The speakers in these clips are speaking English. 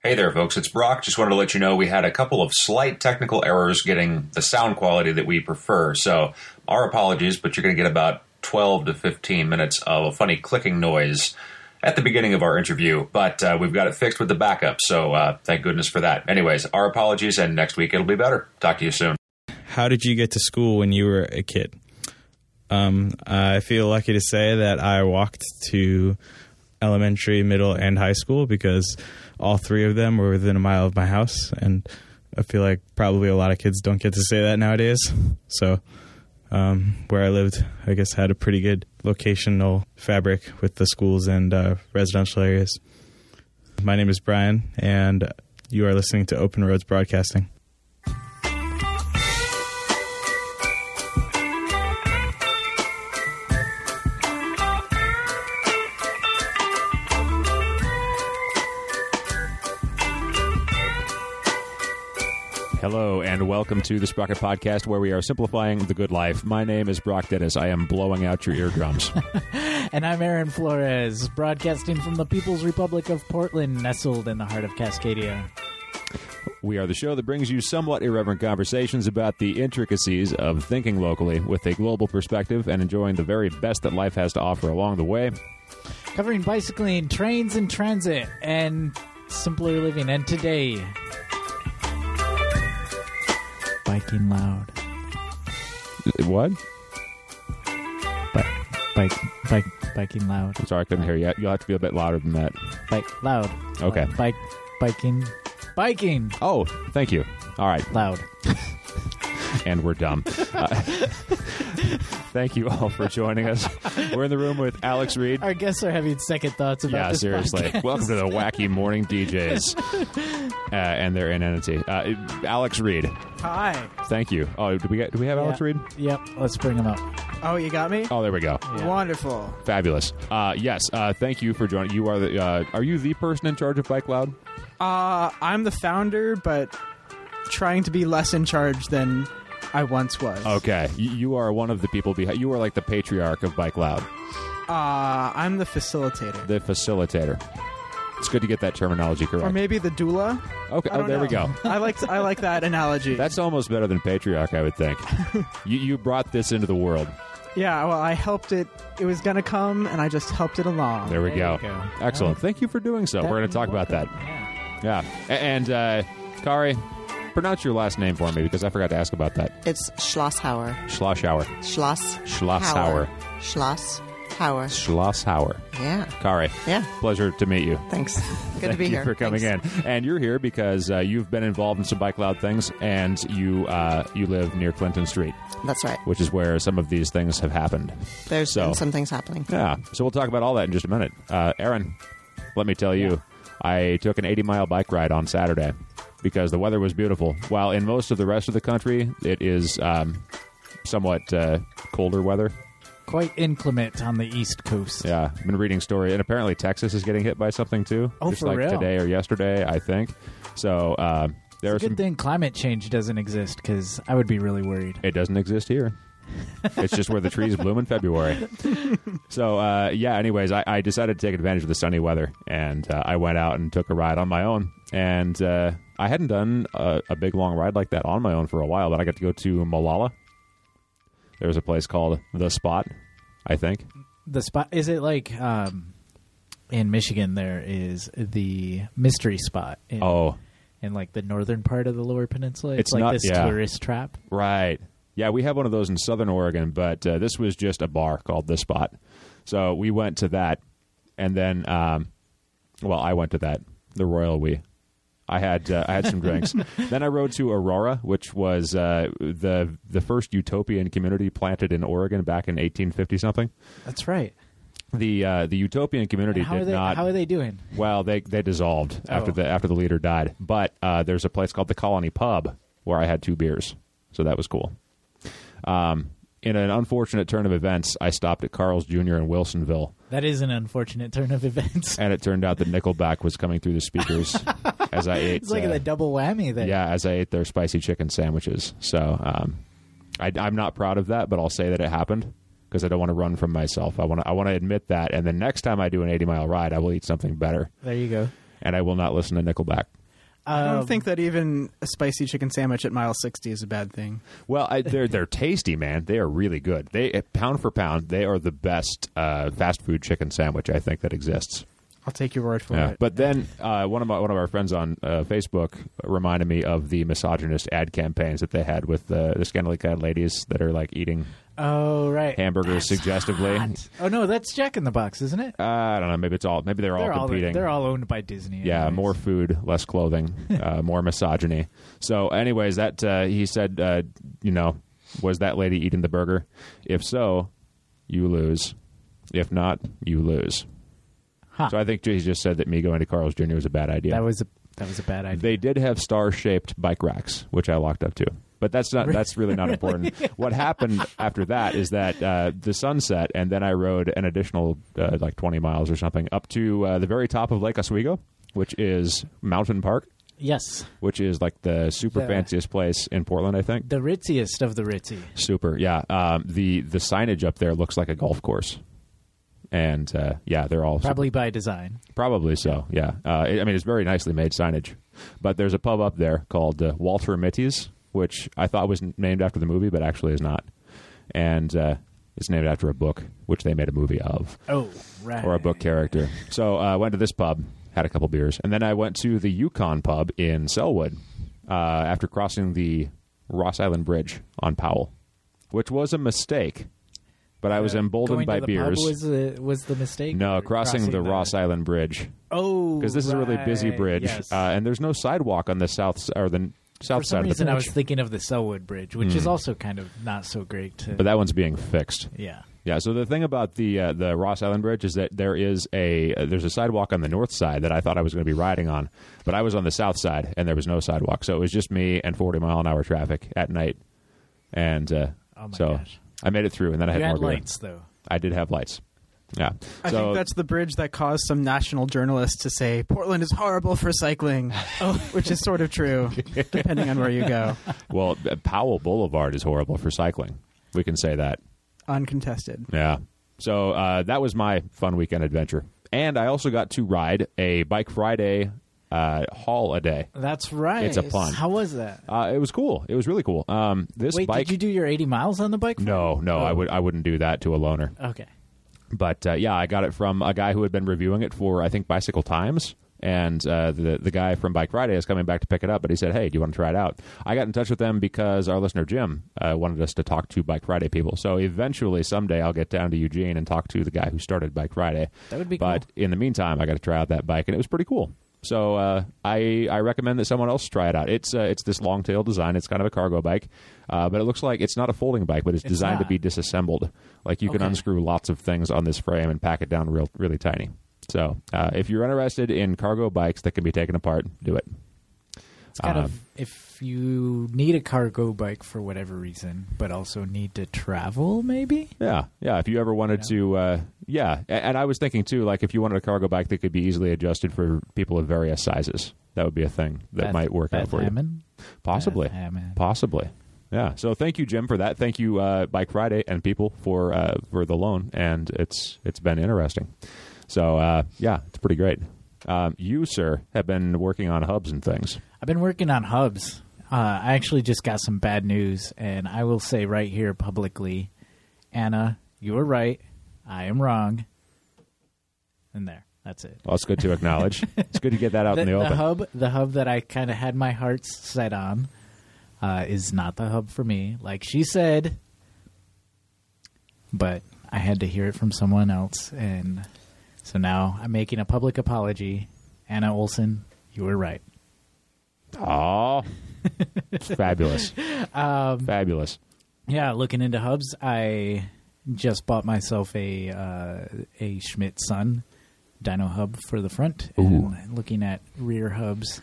Hey there, folks. It's Brock. Just wanted to let you know we had a couple of slight technical errors getting the sound quality that we prefer. So our apologies, but you're going to get about 12 to 15 minutes of a funny clicking noise at the beginning of our interview. But we've got it fixed with the backup, so thank goodness for that. Anyways, our apologies, and next week it'll be better. Talk to you soon. How did you get to school when you were a kid? I feel lucky to say that I walked to elementary, middle, and high school because all three of them were within a mile of my house, and I feel like probably a lot of kids don't get to say that nowadays. So where I lived, I guess, had a pretty good locational fabric with the schools and residential areas. My name is Brian, and you are listening to Open Roads Broadcasting. Hello, and welcome to the Sprocket Podcast, where we are simplifying the good life. My name is Brock Dennis. I am blowing out your eardrums. And I'm Aaron Flores, broadcasting from the People's Republic of Portland, nestled in the heart of Cascadia. We are the show that brings you somewhat irreverent conversations about the intricacies of thinking locally with a global perspective and enjoying the very best that life has to offer along the way. Covering bicycling, trains and transit, and simpler living. And today, biking loud. What? Biking loud. I'm sorry, I couldn't hear you. You'll have to be a bit louder than that. Bike loud. Okay. Biking. Oh, thank you. All right. Loud. And we're dumb. Thank you all for joining us. We're in the room with Alex Reed. Our guests are having second thoughts about this seriously. podcast. Welcome to the Wacky Morning DJs and their inanity. Alex Reed. Hi. Thank you. Oh, do we have Alex Reed? Yep. Let's bring him up. Oh, you got me? Oh, there we go. Yeah. Wonderful. Fabulous. Yes. Thank you for joining. You are are you the person in charge of Bike Loud? I'm the founder, but trying to be less in charge than I once was. Okay. You are one of the people behind. You are like the patriarch of Bike Loud. I'm the facilitator. The facilitator. It's good to get that terminology correct. Or maybe the doula. Okay. Oh, there we go. I like that analogy. That's almost better than patriarch, I would think. You brought this into the world. Yeah, well, I helped it. It was going to come, and I just helped it along. There we There go. you go. Excellent. Thank you for doing so. We're going to talk about that. Yeah. And, Kari, pronounce your last name for me, because I forgot to ask about that. It's Schlosshauer. Schlosshauer. Schlosshauer. Schlosshauer. Yeah. Kari. Yeah. Pleasure to meet you. Thanks. Good to be Thank here. you for coming in. And you're here because you've been involved in some Bike Loud things, and you live near Clinton Street. That's right. Which is where some of these things have happened. There's been some things happening. Yeah. So we'll talk about all that in just a minute. Aaron, let me tell you, I took an 80-mile bike ride on Saturday because the weather was beautiful. While in most of the rest of the country, it is somewhat colder weather. Quite inclement on the East Coast. Yeah, I've been reading story, and apparently Texas is getting hit by something too. Oh, just for like real? today or yesterday, I think. So It's a good thing climate change doesn't exist, because I would be really worried. It doesn't exist here. It's just where the trees bloom in February. So, anyways, I decided to take advantage of the sunny weather, and I went out and took a ride on my own. And I hadn't done a big, long ride like that on my own for a while, but I got to go to Molalla. There's a place called The Spot, I think. The Spot, is it like in Michigan there is the Mystery Spot in like the northern part of the Lower Peninsula? It's like not, this tourist trap. Right. Yeah, we have one of those in Southern Oregon, but this was just a bar called The Spot. So we went to that, and then, I went to that, the Royal We. I had some drinks. Then I rode to Aurora, which was the first utopian community planted in Oregon back in 1850-something. That's right. The utopian community How are they doing? Well, they dissolved after the leader died. But there's a place called the Colony Pub where I had 2 beers, so that was cool. In an unfortunate turn of events, I stopped at Carl's Jr. in Wilsonville. That is an unfortunate turn of events. And it turned out that Nickelback was coming through the speakers as I ate. It's like a double whammy there. Yeah, as I ate their spicy chicken sandwiches. So I'm not proud of that, but I'll say that it happened because I don't want to run from myself. I want to admit that, and the next time I do an 80-mile ride, I will eat something better. There you go. and I will not listen to Nickelback. I don't think that even a spicy chicken sandwich at mile 60 is a bad thing. Well, they're tasty, man. They are really good. They pound for pound, they are the best fast food chicken sandwich I think that exists. I'll take your word for it. But then one of our friends on Facebook reminded me of the misogynist ad campaigns that they had with the scantily clad ladies that are like eating hamburgers suggestively. Hot. Oh no, that's Jack in the Box, isn't it? I don't know. Maybe they're all competing. They're all owned by Disney. Yeah, anyways. more food, less clothing, more misogyny. So, anyways, that he said, was that lady eating the burger? If so, you lose. If not, you lose. Huh. So I think he just said that me going to Carl's Jr. was a bad idea. That was a bad idea. They did have star-shaped bike racks, which I walked up to. But that's really not important. What happened after that is that the sun set, and then I rode an additional 20 miles or something up to the very top of Lake Oswego, which is Mountain Park. Yes. Which is like the fanciest place in Portland, I think. The ritziest of the ritzy. Super, yeah. The signage up there looks like a golf course. And, they're all... Probably by design. Probably so, yeah. It's very nicely made signage. But there's a pub up there called Walter Mitty's, which I thought was named after the movie, but actually is not. And it's named after a book, which they made a movie of. Oh, right. Or a book character. So I went to this pub, had a couple beers, and then I went to the Yukon pub in Selwood after crossing the Ross Island Bridge on Powell, which was a mistake. But I was emboldened by beers. Was the mistake? No, crossing the Ross Island Bridge. Oh, because this is a really busy bridge, yes. And there's no sidewalk on the south or the south side of the bridge. For some reason, I was thinking of the Selwood Bridge, which is also kind of not so great. But that one's being fixed. Yeah. Yeah. So the thing about the Ross Island Bridge is that there's a sidewalk on the north side that I thought I was going to be riding on, but I was on the south side and there was no sidewalk, so it was just me and 40-mile-an-hour traffic at night, and gosh. I made it through, and then I had more beer. Lights, though. I did have lights. Yeah. I think that's the bridge that caused some national journalists to say Portland is horrible for cycling, which is sort of true, depending on where you go. Well, Powell Boulevard is horrible for cycling. We can say that. Uncontested. Yeah. So that was my fun weekend adventure. And I also got to ride a Bike Friday haul a day. That's right. It's a fun. How was that? It was cool. It was really cool. Wait, bike... did you do your 80 miles on the bike? No. Oh. I wouldn't do that to a loner. Okay. But I got it from a guy who had been reviewing it for, I think, Bicycle Times. And the guy from Bike Friday is coming back to pick it up, but he said, hey, do you want to try it out? I got in touch with them because our listener, Jim, wanted us to talk to Bike Friday people. So eventually, someday, I'll get down to Eugene and talk to the guy who started Bike Friday. That would be cool. But in the meantime, I got to try out that bike, and it was pretty cool. So I recommend that someone else try it out. It's this long-tail design. It's kind of a cargo bike, but it looks like it's not a folding bike, but it's designed to be disassembled. Like you can unscrew lots of things on this frame and pack it down really tiny. So if you're interested in cargo bikes that can be taken apart, do it. It's kind of if you need a cargo bike for whatever reason, but also need to travel, maybe? Yeah. If you ever wanted to, And I was thinking, too, like if you wanted a cargo bike that could be easily adjusted for people of various sizes, that would be a thing that might work out for you. Possibly. Possibly. Yeah. So thank you, Jim, for that. Thank you, Bike Friday and people for the loan, and it's been interesting. So, it's pretty great. You, sir, have been working on hubs and things. I've been working on hubs. I actually just got some bad news, and I will say right here publicly, Anna, you were right. I am wrong. And there. That's it. Well, it's good to acknowledge. It's good to get that out in the open. The hub that I kind of had my hearts set on is not the hub for me, like she said. But I had to hear it from someone else, and so now I'm making a public apology. Anna Olson, you were right. Oh, fabulous. Fabulous. Yeah, looking into hubs, I just bought myself a Schmidt Sun dyno hub for the front. Ooh. And looking at rear hubs.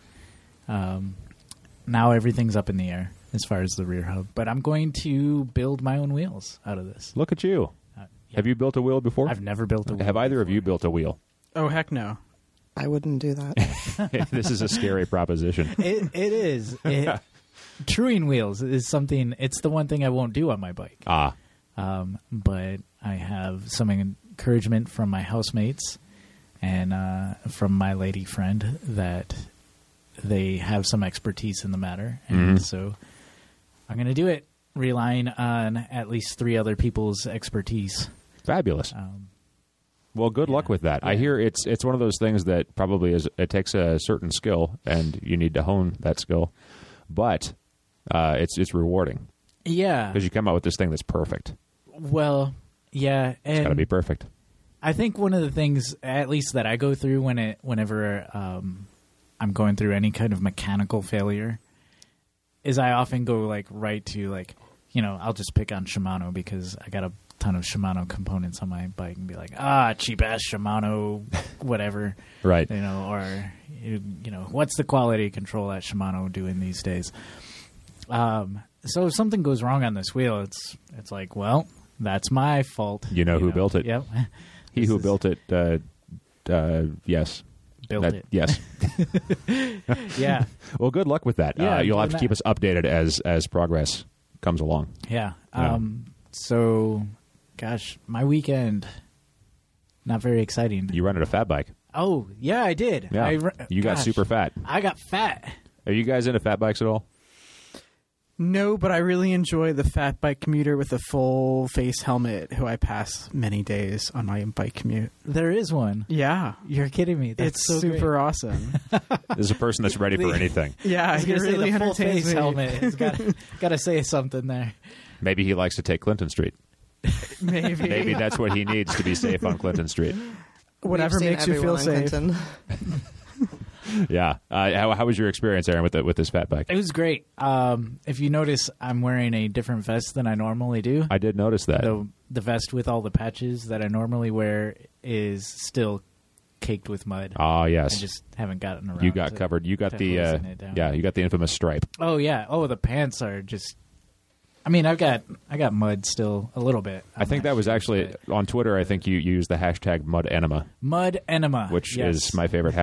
Now everything's up in the air as far as the rear hub. But I'm going to build my own wheels out of this. Look at you. Yeah. Have you built a wheel before? I've never built a wheel. Have either of you built a wheel? Oh, heck no. I wouldn't do that. This is a scary proposition. It is. Truing wheels is something, it's the one thing I won't do on my bike. But I have some encouragement from my housemates, and from my lady friend that they have some expertise in the matter, and so I'm going to do it, relying on at least 3 other people's expertise. Fabulous. Well, good luck with that. I hear it's one of those things that probably it takes a certain skill, and you need to hone that skill, but it's rewarding. Yeah, because you come out with this thing that's perfect. Well, yeah, and It's got to be perfect. I think one of the things, at least that I go through whenever I'm going through any kind of mechanical failure, is I often go right to I'll just pick on Shimano because I got a ton of Shimano components on my bike and be like, cheap ass Shimano, whatever, Right? Or what's the quality control at Shimano doing these days? So if something goes wrong on this wheel, it's like, well, that's my fault. You know who built it? Yep. He who built it. Yes. Built it. Yes. Yeah. Well, good luck with that. Yeah, You'll have to keep us updated as progress comes along. Yeah. Yeah. So, gosh, my weekend, not very exciting. You rented a fat bike. Oh, yeah, I did. Yeah. You got super fat. I got fat. Are you guys into fat bikes at all? No, but I really enjoy the fat bike commuter with a full face helmet who I pass many days on my bike commute. There is one. Yeah. You're kidding me. That's It's so super great. Awesome. This is a person that's ready for anything. Yeah, I was he going to say really the full entertains face me. helmet. It's got to say something there. Maybe he likes to take Clinton Street. Maybe. Maybe that's what he needs to be safe on Clinton Street. Whatever We've seen makes you feel everyone on safe. Clinton. Yeah. How was your experience, Aaron, with this fat bike? It was great. If you notice, I'm wearing a different vest than I normally do. I did notice that. The vest with all the patches that I normally wear is still caked with mud. Ah, I yes. just haven't gotten around. You got to- covered. You got to the loosen it down. you got the infamous stripe. Oh yeah. Oh, the pants are just. I mean, I got mud still a little bit. I think that was actually on Twitter. I think you used the hashtag mud enema, mud enema, which yes. is my favorite.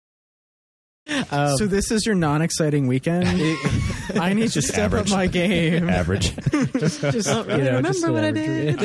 So this is your non-exciting weekend? I need to step average. up my game. Average. just really remember what I did.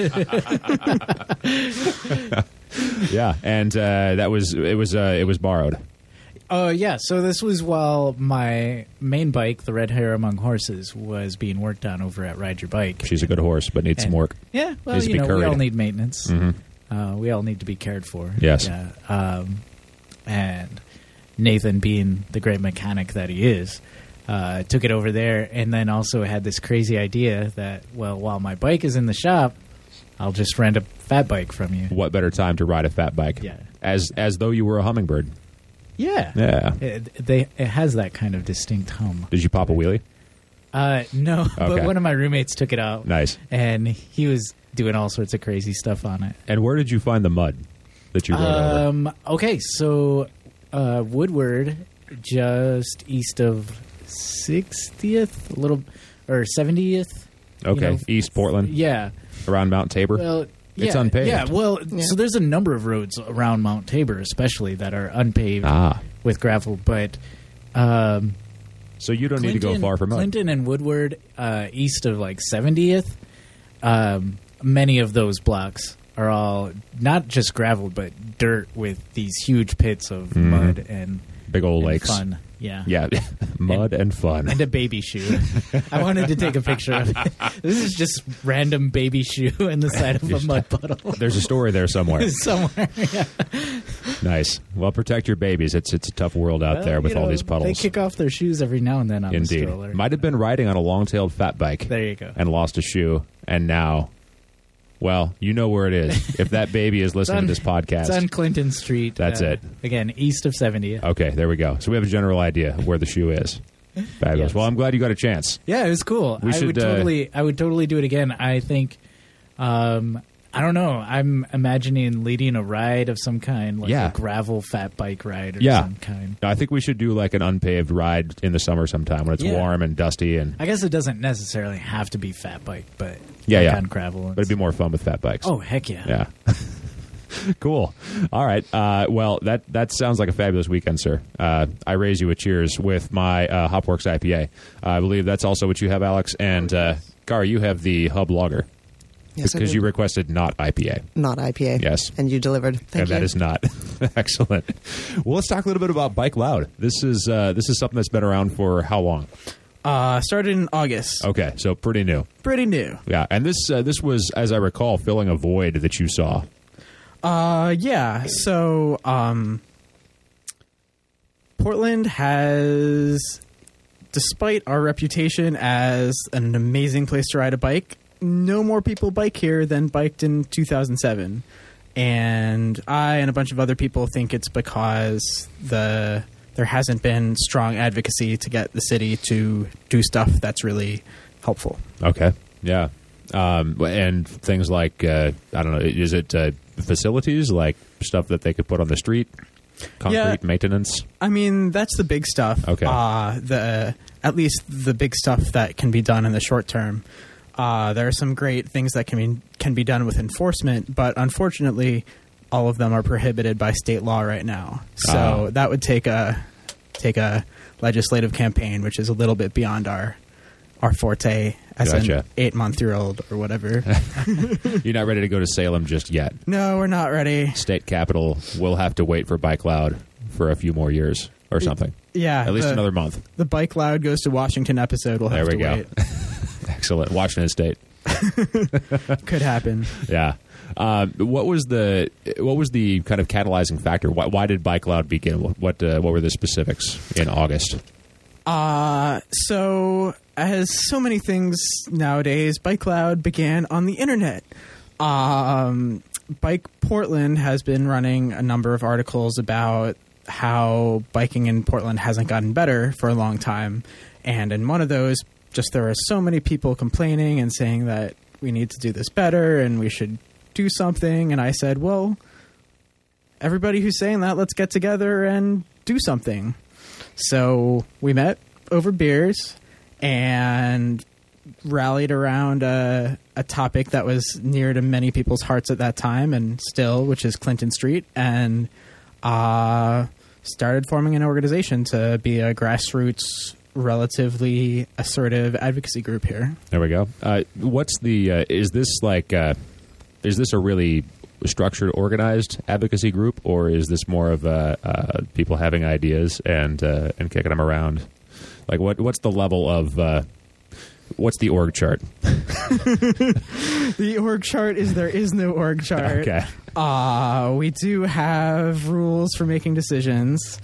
Yeah, and it was borrowed. Oh yeah. So this was while my main bike, the Red Hare Among Horses, was being worked on over at Ride Your Bike. She's a good horse, but needs some And- work. Yeah. Well, Needs to be we curried. all need maintenance. Mhm. We all need to be cared for. Yes. Yeah. And Nathan, being the great mechanic that he is, took it over there, and then also had this crazy idea that, well, while my bike is in the shop, I'll just rent a fat bike from you. What better time to ride a fat bike? Yeah. As though you were a hummingbird. Yeah. Yeah. It has that kind of distinct hum. Did you pop a wheelie? No, Okay. but one of my roommates took it out. Nice. And he was doing all sorts of crazy stuff on it. And where did you find the mud that you rode over? Okay, so Woodward, just east of 60th, a little, or 70th. Okay, you know, East Portland, Yeah. around Mount Tabor. Well, It's yeah, unpaved. Yeah, well, Yeah. so there's a number of roads around Mount Tabor, especially that are unpaved with gravel, but So you don't need to go far from mud. Clinton and Woodward, east of 70th, many of those blocks are all not just gravel, but dirt with these huge pits of mud and Big old and lakes. fun. Yeah. Yeah, mud and fun. And a baby shoe. I wanted to take a picture of it. This is just random baby shoe in the side of a mud puddle. There's a story there somewhere. Somewhere. Yeah. Nice. Well, protect your babies. It's a tough world out there with all these They puddles. kick off their shoes every now and then on the Indeed. stroller. Might have been riding on a long-tailed fat bike There you go. and lost a shoe, and now, well, you know where it is. If that baby is listening on- to this podcast. It's on Clinton Street. That's it. Again, east of 70th. Okay, there we go. So we have a general idea of where the shoe is. Fabulous. Yes. Well, I'm glad you got a chance. Yeah, it was cool. We should, I would totally do it again. I think, I don't know. I'm imagining leading a ride of some kind, like Yeah. a gravel fat bike ride of Yeah. some kind. I think we should do like an unpaved ride in the summer sometime when it's Yeah. warm and dusty, and I guess it doesn't necessarily have to be fat bike, but Yeah, like yeah. on gravel. but it'd be more fun with fat bikes. Oh heck yeah! Yeah. Cool. All right. Well, that sounds like a fabulous weekend, sir. I raise you a cheers with my Hopworks IPA. I believe that's also what you have, Alex. And Gar, you have the Hub Lager. Yes, I because did. you requested not IPA. Not IPA. Yes. And you delivered. Thank And you. that is not excellent. Well, let's talk a little bit about Bike Loud. This is something that's been around for how long? Started in August. Okay, so pretty new. Pretty new. Yeah, and this was, as I recall, filling a void that you saw. Yeah. So, Portland has, despite our reputation as an amazing place to ride a bike, no more people bike here than biked in 2007. And I and a bunch of other people think it's because there hasn't been strong advocacy to get the city to do stuff that's really helpful. Okay, yeah. And things like, I don't know, is it facilities, like stuff that they could put on the street? Concrete maintenance? I mean, that's the big stuff. Okay. At least the big stuff that can be done in the short term. There are some great things that can be done with enforcement, but unfortunately, all of them are prohibited by state law right now. So that would take a legislative campaign, which is a little bit beyond our forte as Gotcha. an 8-month-old or whatever. You're not ready to go to Salem just yet. No, we're not ready. State capital will have to wait for Bike Loud for a few more years or something. Yeah, At least another month. The Bike Loud Goes to Washington episode will have There we to go. wait. Excellent. Washington State. Could happen. Yeah. What was the kind of catalyzing factor? Why did Bike Loud begin? What were the specifics in August? So, as so many things nowadays, Bike Loud began on the internet. Bike Portland has been running a number of articles about how biking in Portland hasn't gotten better for a long time. And in one of those, just there are so many people complaining and saying that we need to do this better and we should do something. And I said, well, everybody who's saying that, let's get together and do something. So we met over beers and rallied around a topic that was near to many people's hearts at that time and still, which is Clinton Street, and started forming an organization to be a grassroots, relatively assertive advocacy group here. There we go. What's the is this a really structured, organized advocacy group, or is this more of people having ideas and kicking them around? Like what's the level of what's the org chart? The org chart is there is no org chart. Okay. We do have rules for making decisions,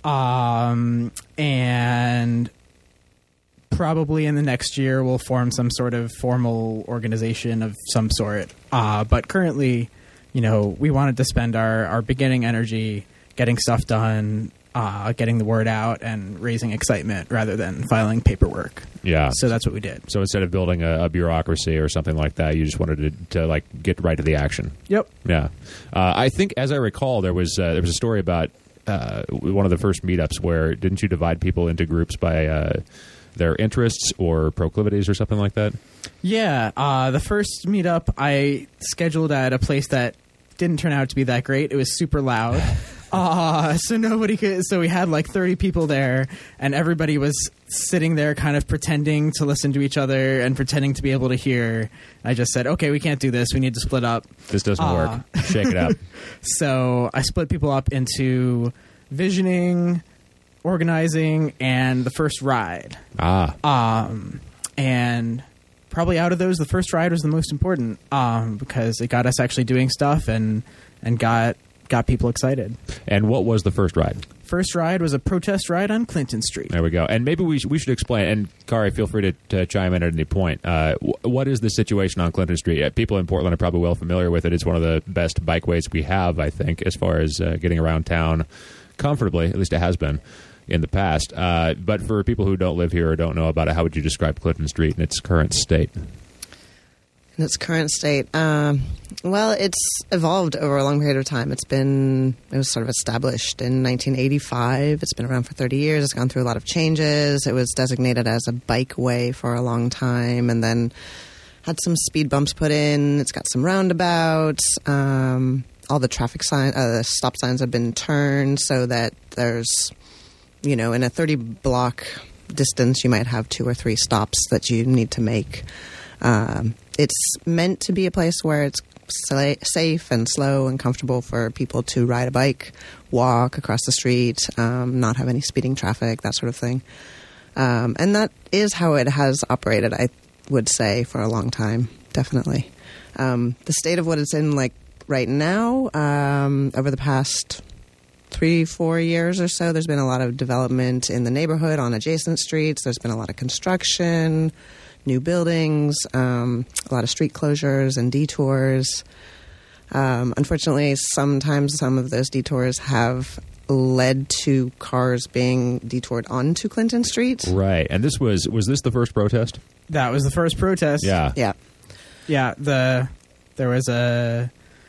and probably in the next year we'll form some sort of formal organization of some sort. But currently, we wanted to spend our beginning energy getting stuff done, getting the word out, and raising excitement rather than filing paperwork. Yeah. So that's what we did. So instead of building a bureaucracy or something like that, you just wanted to like get right to the action. Yep. Yeah. I think, as I recall, there was a story about one of the first meetups where didn't you divide people into groups by their interests or proclivities or something like that? Yeah. The first meetup I scheduled at a place that didn't turn out to be that great. It was super loud. So nobody could. So we had like 30 people there, and everybody was sitting there, kind of pretending to listen to each other and pretending to be able to hear. I just said, "Okay, we can't do this. We need to split up. This doesn't work. Shake it up." So I split people up into visioning, organizing, and the first ride. And probably out of those, the first ride was the most important because it got us actually doing stuff and got people excited. And what was the first ride? First ride was a protest ride on Clinton Street. There we go. And maybe we should explain, and Kari, feel free to chime in at any point. What is the situation on Clinton Street? People in Portland are probably well familiar with it. It's one of the best bikeways we have, I think, as far as getting around town comfortably. At least it has been in the past. But for people who don't live here or don't know about it, how would you describe Clinton Street in its current state? In its current state, well, it's evolved over a long period of time. It was sort of established in 1985. It's been around for 30 years. It's gone through a lot of changes. It was designated as a bikeway for a long time, and then had some speed bumps put in. It's got some roundabouts. All the traffic stop signs have been turned so that there's, in a 30-block distance, you might have 2 or 3 stops that you need to make. it's meant to be a place where it's safe and slow and comfortable for people to ride a bike, walk across the street, not have any speeding traffic, that sort of thing. And that is how it has operated, I would say, for a long time, definitely. The state of what it's in, like, right now, over the past 3-4 years or so, there's been a lot of development in the neighborhood on adjacent streets. There's been a lot of construction, new buildings, a lot of street closures and detours. Unfortunately, sometimes some of those detours have led to cars being detoured onto Clinton Street. Right. And this was this the first protest? That was the first protest. Yeah. Yeah. Yeah, there was a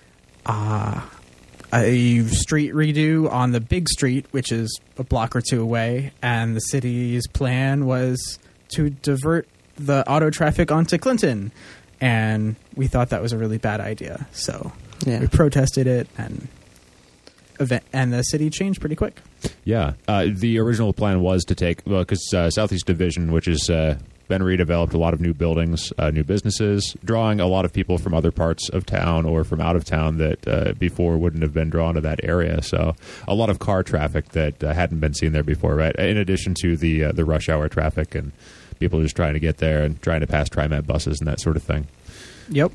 street redo on the big street, which is a block or two away, and the city's plan was to divert the auto traffic onto Clinton, and we thought that was a really bad idea. So we protested it, and the city changed pretty quick. Yeah. The original plan was to take, because Southeast Division, which is been redeveloped, a lot of new buildings, new businesses, drawing a lot of people from other parts of town or from out of town that before wouldn't have been drawn to that area. So a lot of car traffic that hadn't been seen there before, right? In addition to the rush hour traffic and people just trying to get there and trying to pass TriMet buses and that sort of thing. Yep.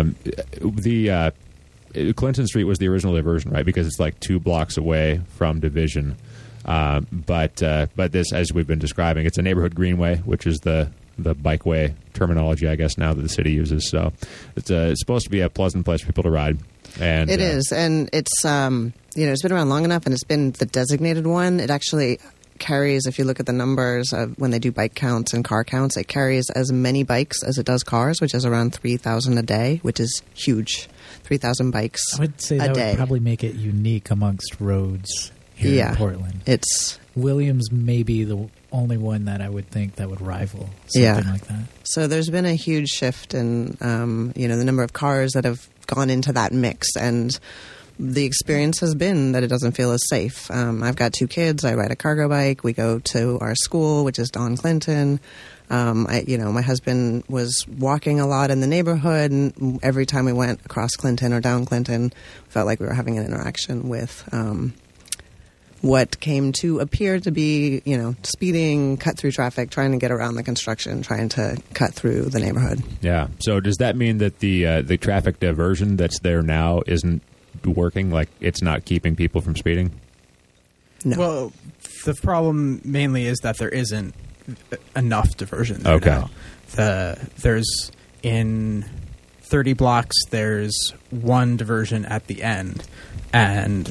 Clinton Street was the original diversion, right? Because it's like 2 blocks away from Division. But this, as we've been describing, it's a neighborhood greenway, which is the bikeway terminology, I guess, now that the city uses. So it's supposed to be a pleasant place for people to ride. And it is, and it's it's been around long enough, and it's been the designated one. It actually carries, if you look at the numbers of when they do bike counts and car counts, it carries as many bikes as it does cars, which is around 3,000 a day, which is huge. 3,000 bikes a day. I would say that would probably make it unique amongst roads here in Portland. It's Williams may be the only one that I would think that would rival something like that. So there's been a huge shift in the number of cars that have gone into that mix, and the experience has been that it doesn't feel as safe. I've got 2 kids. I ride a cargo bike. We go to our school, which is Don Clinton. My husband was walking a lot in the neighborhood, and every time we went across Clinton or down Clinton, we felt like we were having an interaction with what came to appear to be, speeding, cut through traffic, trying to get around the construction, trying to cut through the neighborhood. Yeah. So does that mean that the traffic diversion that's there now isn't working? Like, it's not keeping people from speeding? No. Well, the problem mainly is that there isn't enough diversion there Okay. now. There's in 30 blocks, there's one diversion at the end, and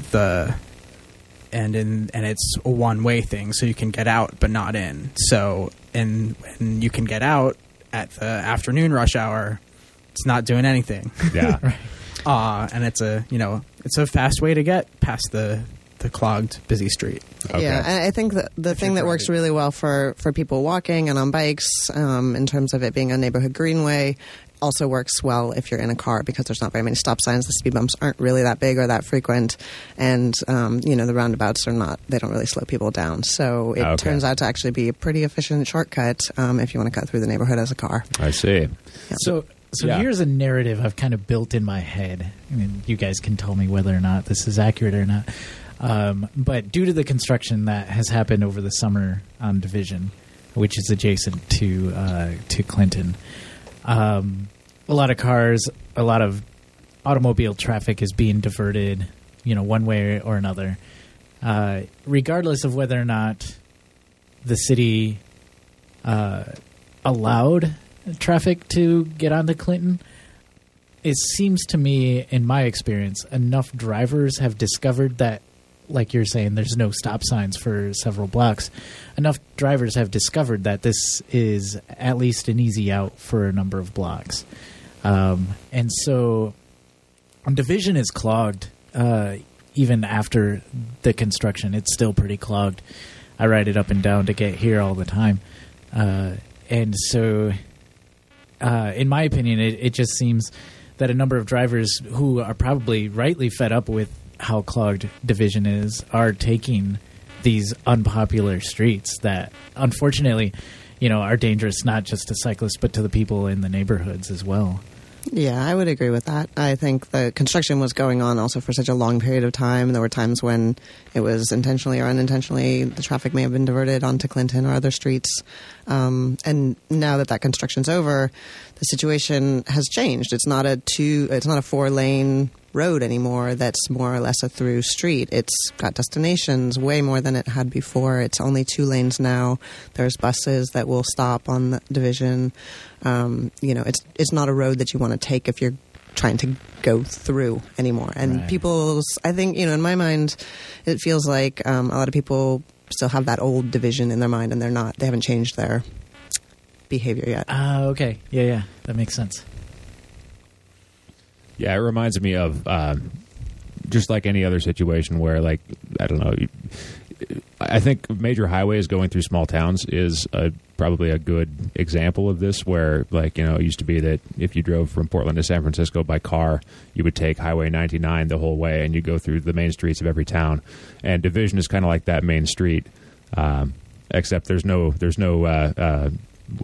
it's a one-way thing, so you can get out but not in. So, and you can get out at the afternoon rush hour, it's not doing anything. Yeah. Right. And it's a fast way to get past the clogged, busy street. Okay. Yeah, and I think the thing that works really well for people walking and on bikes, in terms of it being a neighborhood greenway, also works well if you're in a car because there's not very many stop signs. The speed bumps aren't really that big or that frequent, and the roundabouts they don't really slow people down. So it turns out to actually be a pretty efficient shortcut if you want to cut through the neighborhood as a car. I see. Yeah. So here's a narrative I've kind of built in my head. I mean, you guys can tell me whether or not this is accurate or not. But due to the construction that has happened over the summer on Division, which is adjacent to Clinton, a lot of cars, a lot of automobile traffic is being diverted, one way or another. Regardless of whether or not the city allowed traffic to get onto Clinton, it seems to me, in my experience, enough drivers have discovered that, like you're saying, there's no stop signs for several blocks. Enough drivers have discovered that this is at least an easy out for a number of blocks. And so Division is clogged even after the construction. It's still pretty clogged. I ride it up and down to get here all the time. And so, in my opinion, it just seems that a number of drivers who are probably rightly fed up with how clogged Division is are taking these unpopular streets that, unfortunately, are dangerous not just to cyclists but to the people in the neighborhoods as well. Yeah, I would agree with that. I think the construction was going on also for such a long period of time. There were times when it was intentionally or unintentionally, the traffic may have been diverted onto Clinton or other streets. And now that construction's over, the situation has changed. It's not a 4-lane road anymore that's more or less a through street. It's got destinations way more than it had before. It's only 2 lanes now. There's buses that will stop on the division. It's not a road that you want to take if you're trying to go through anymore. And I think, in my mind, it feels like a lot of people still have that old division in their mind, and they haven't changed their behavior yet. Okay. Yeah. That makes sense. Yeah, it reminds me of just like any other situation where, like, I don't know, I think major highways going through small towns is probably a good example of this, where, like, it used to be that if you drove from Portland to San Francisco by car, you would take Highway 99 the whole way, and you go through the main streets of every town. And Division is kind of like that main street, except there's no diverter.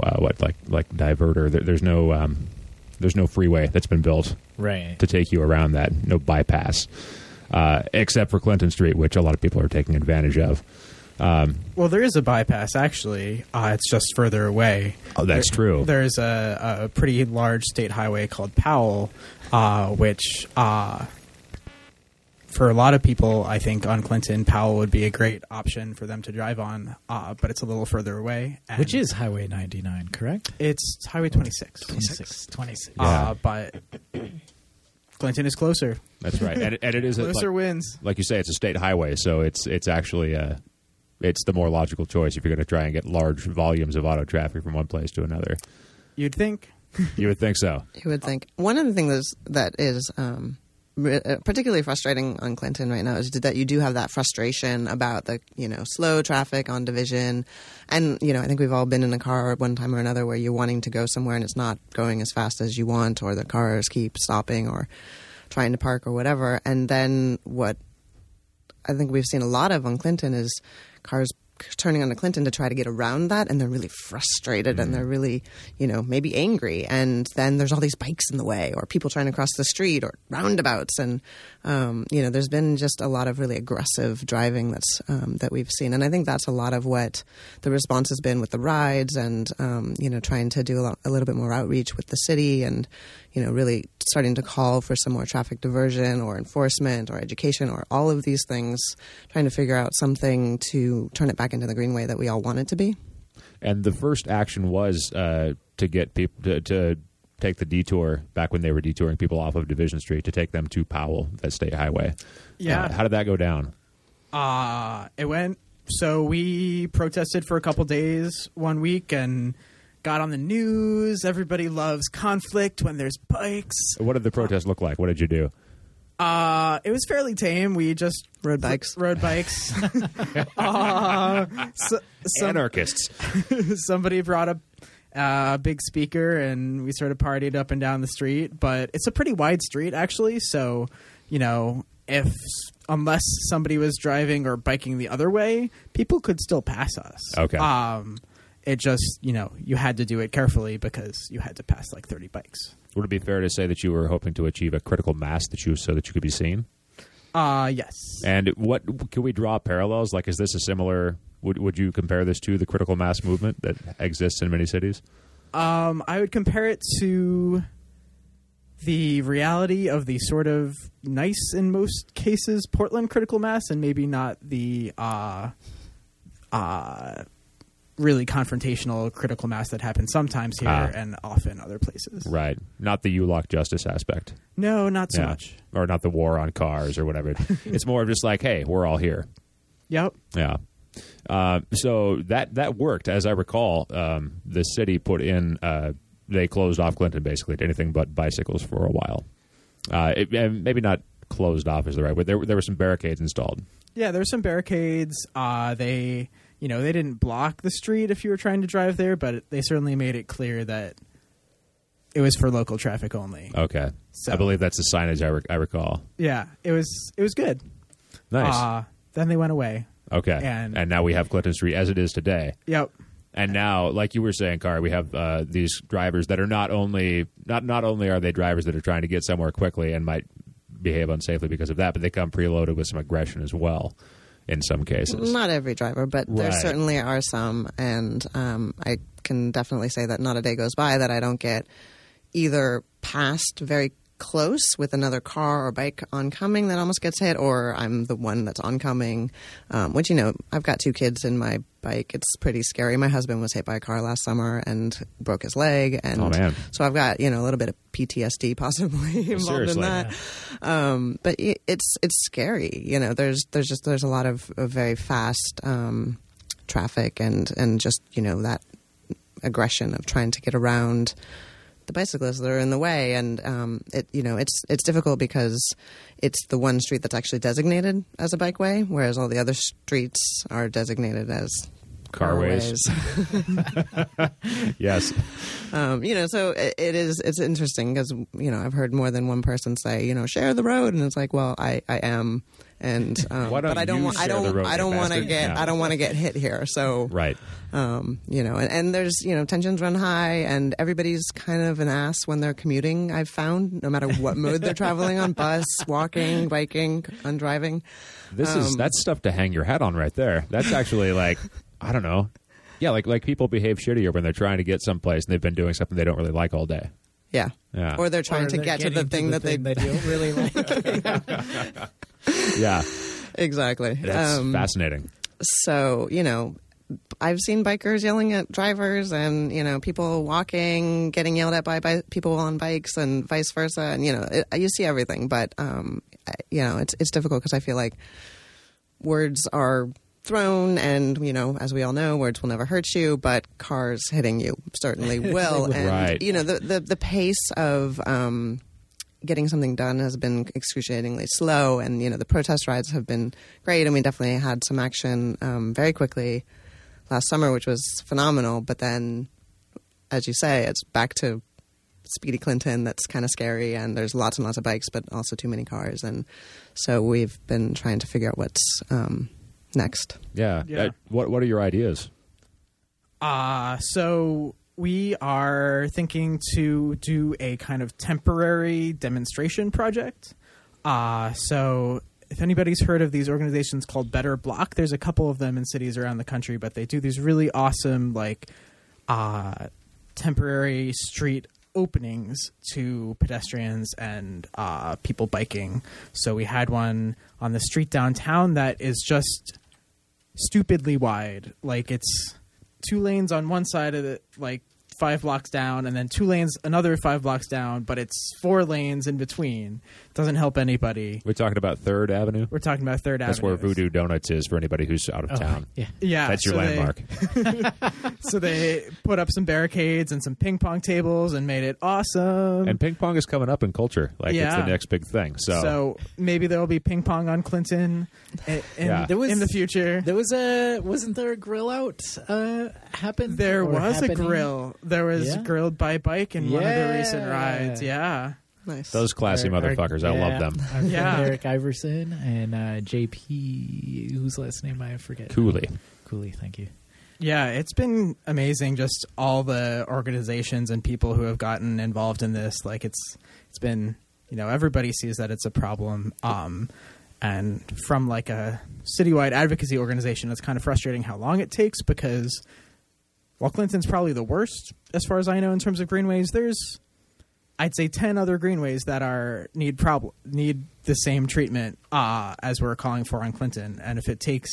There's no freeway that's been built to take you around that. No bypass, except for Clinton Street, which a lot of people are taking advantage of. Well, there is a bypass, actually. It's just further away. Oh, that's true. There's a pretty large state highway called Powell, which for a lot of people, I think on Clinton, Powell would be a great option for them to drive on, but it's a little further away. Which is Highway 99, correct? It's Highway 26. 26. Yeah. But Clinton is closer. That's right. And it is closer wins. Like you say, it's a state highway, so it's actually it's the more logical choice if you're going to try and get large volumes of auto traffic from one place to another. You'd think. You would think so. You would think. One of the things that is particularly frustrating on Clinton right now is that you do have that frustration about the slow traffic on Division, and I think we've all been in a car at one time or another where you're wanting to go somewhere and it's not going as fast as you want, or the cars keep stopping or trying to park or whatever. And then what I think we've seen a lot of on Clinton is cars turning onto Clinton to try to get around that, and they're really frustrated and they're really, maybe angry. And then there's all these bikes in the way, or people trying to cross the street, or roundabouts. And, there's been just a lot of really aggressive driving that we've seen. And I think that's a lot of what the response has been with the rides and, trying to do a little bit more outreach with the city and, really starting to call for some more traffic diversion or enforcement or education or all of these things, trying to figure out something to turn it back into the greenway that we all want it to be. And the first action was to get people to take the detour back when they were detouring people off of Division Street to take them to Powell, that state highway. Yeah. How did that go down? So we protested for a couple days one week and got on the news. Everybody loves conflict when there's bikes. What did the protest look like? What did you do? It was fairly tame. We just rode bikes. Anarchists. Somebody brought a big speaker and we sort of partied up and down the street. But it's a pretty wide street, actually. So, unless somebody was driving or biking the other way, people could still pass us. Okay. It just, you had to do it carefully because you had to pass like 30 bikes. Would it be fair to say that you were hoping to achieve a critical mass so that you could be seen? Yes. And what can we draw parallels? Like, is this a similar? Would you compare this to the critical mass movement that exists in many cities? I would compare it to the reality of the sort of nice, in most cases, Portland critical mass, and maybe not the really confrontational critical mass that happens sometimes here and often other places. Right. Not the ULOC justice aspect. No, not so much. Or not the war on cars or whatever. It's more of just like, hey, we're all here. Yep. Yeah. So that worked. As I recall, the city put in, they closed off Clinton basically to anything but bicycles for a while. Maybe not closed off is the right word. There were some barricades installed. Yeah, there were some barricades. They didn't block the street if you were trying to drive there, but they certainly made it clear that it was for local traffic only. Okay. So, I believe that's the signage I recall. Yeah, it was good. Nice. Then they went away. Okay. And now we have Clinton Street as it is today. Yep. And now, like you were saying, Car, we have these drivers that are not only are they drivers that are trying to get somewhere quickly and might behave unsafely because of that, but they come preloaded with some aggression as well in some cases. Not every driver, but there Right. certainly are some. And I can definitely say that not a day goes by that I don't get either passed very close with another car or bike oncoming that almost gets hit, or I'm the one that's oncoming, which, I've got 2 kids in my bike. It's pretty scary. My husband was hit by a car last summer and broke his leg. And Oh, man. so I've got, a little bit of PTSD possibly involved Seriously. in that. But it's scary. There's a lot of very fast traffic and just, that aggression of trying to get around the bicyclists that are in the way, and it's difficult because it's the one street that's actually designated as a bikeway, whereas all the other streets are designated as Carways. Yes. So it's interesting because I've heard more than one person say share the road, and it's like, well, I am, and Why don't but I don't you want share the road, I don't you want to bastard? get Yeah. I don't want to get hit here, so Right. and there's tensions run high, and everybody's kind of an ass when they're commuting. I've found, no matter what mode they're traveling on, bus, walking, biking, on driving. That's stuff to hang your hat on right there. That's actually like, I don't know. Yeah, like people behave shittier when they're trying to get someplace and they've been doing something they don't really like all day. Yeah. Yeah. Or they're trying Or to they're get to the getting thing that they you don't really like. Yeah. exactly. That's fascinating. So, I've seen bikers yelling at drivers, and, people walking, getting yelled at by people on bikes, and vice versa. And, you see everything. But, it's difficult because I feel like words are thrown, and, as we all know, words will never hurt you, but cars hitting you certainly will. And, Right. the pace of getting something done has been excruciatingly slow, and the protest rides have been great, and we definitely had some action very quickly last summer, which was phenomenal. But then, as you say, it's back to Speedy Clinton. That's kind of scary, and there's lots and lots of bikes, but also too many cars, and so we've been trying to figure out what's next. Yeah. Yeah. What are your ideas? So we are thinking to do a kind of temporary demonstration project. So if anybody's heard of these organizations called Better Block, there's a couple of them in cities around the country, but they do these really awesome, temporary street openings to pedestrians and people biking. So we had one on the street downtown that is just stupidly wide. Like, it's 2 lanes on one side of it, 5 blocks down, and then 2 lanes another 5 blocks down, but it's 4 lanes in between. Doesn't help anybody. We're talking about 3rd Avenue. We're talking about Third Avenue. That's where Voodoo Donuts is for anybody who's out of town. Yeah. Yeah, That's your so landmark. So they put up some barricades and some ping pong tables and made it awesome. And ping pong is coming up in culture. Like, it's Yeah. the next big thing. So maybe there will be ping pong on Clinton in Yeah. in the future. There was wasn't there a grill out happened? There or was happening? a grill. There was Yeah. Grilled by Bike in one of the recent Yeah. rides. Yeah. Nice. those classy motherfuckers, I love them. Our friend Yeah. Eric Iverson and JP, whose last name I forget. Cooley. Cooley, thank you. Yeah, it's been amazing, just all the organizations and people who have gotten involved in this. Like, it's been, everybody sees that it's a problem. And from a citywide advocacy organization, it's kind of frustrating how long it takes, because while Clinton's probably the worst, as far as I know, in terms of greenways, there's, I'd say, 10 other greenways that need the same treatment as we're calling for on Clinton. And if it takes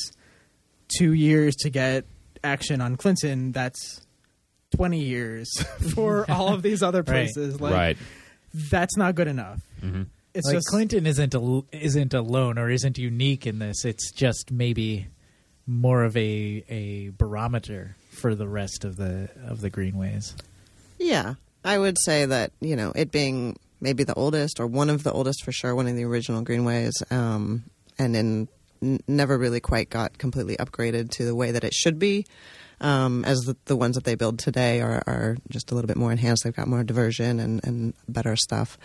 2 years to get action on Clinton, that's 20 years for all of these other places. Right. That's not good enough. Mm-hmm. It's Like, just Clinton isn't alone or isn't unique in this. It's just maybe more of a barometer for the rest of the greenways. Yeah, I would say that, it being maybe the oldest, or one of the oldest for sure, one of the original greenways, and then never really quite got completely upgraded to the way that it should be, as the ones that they build today are just a little bit more enhanced. They've got more diversion and better stuff.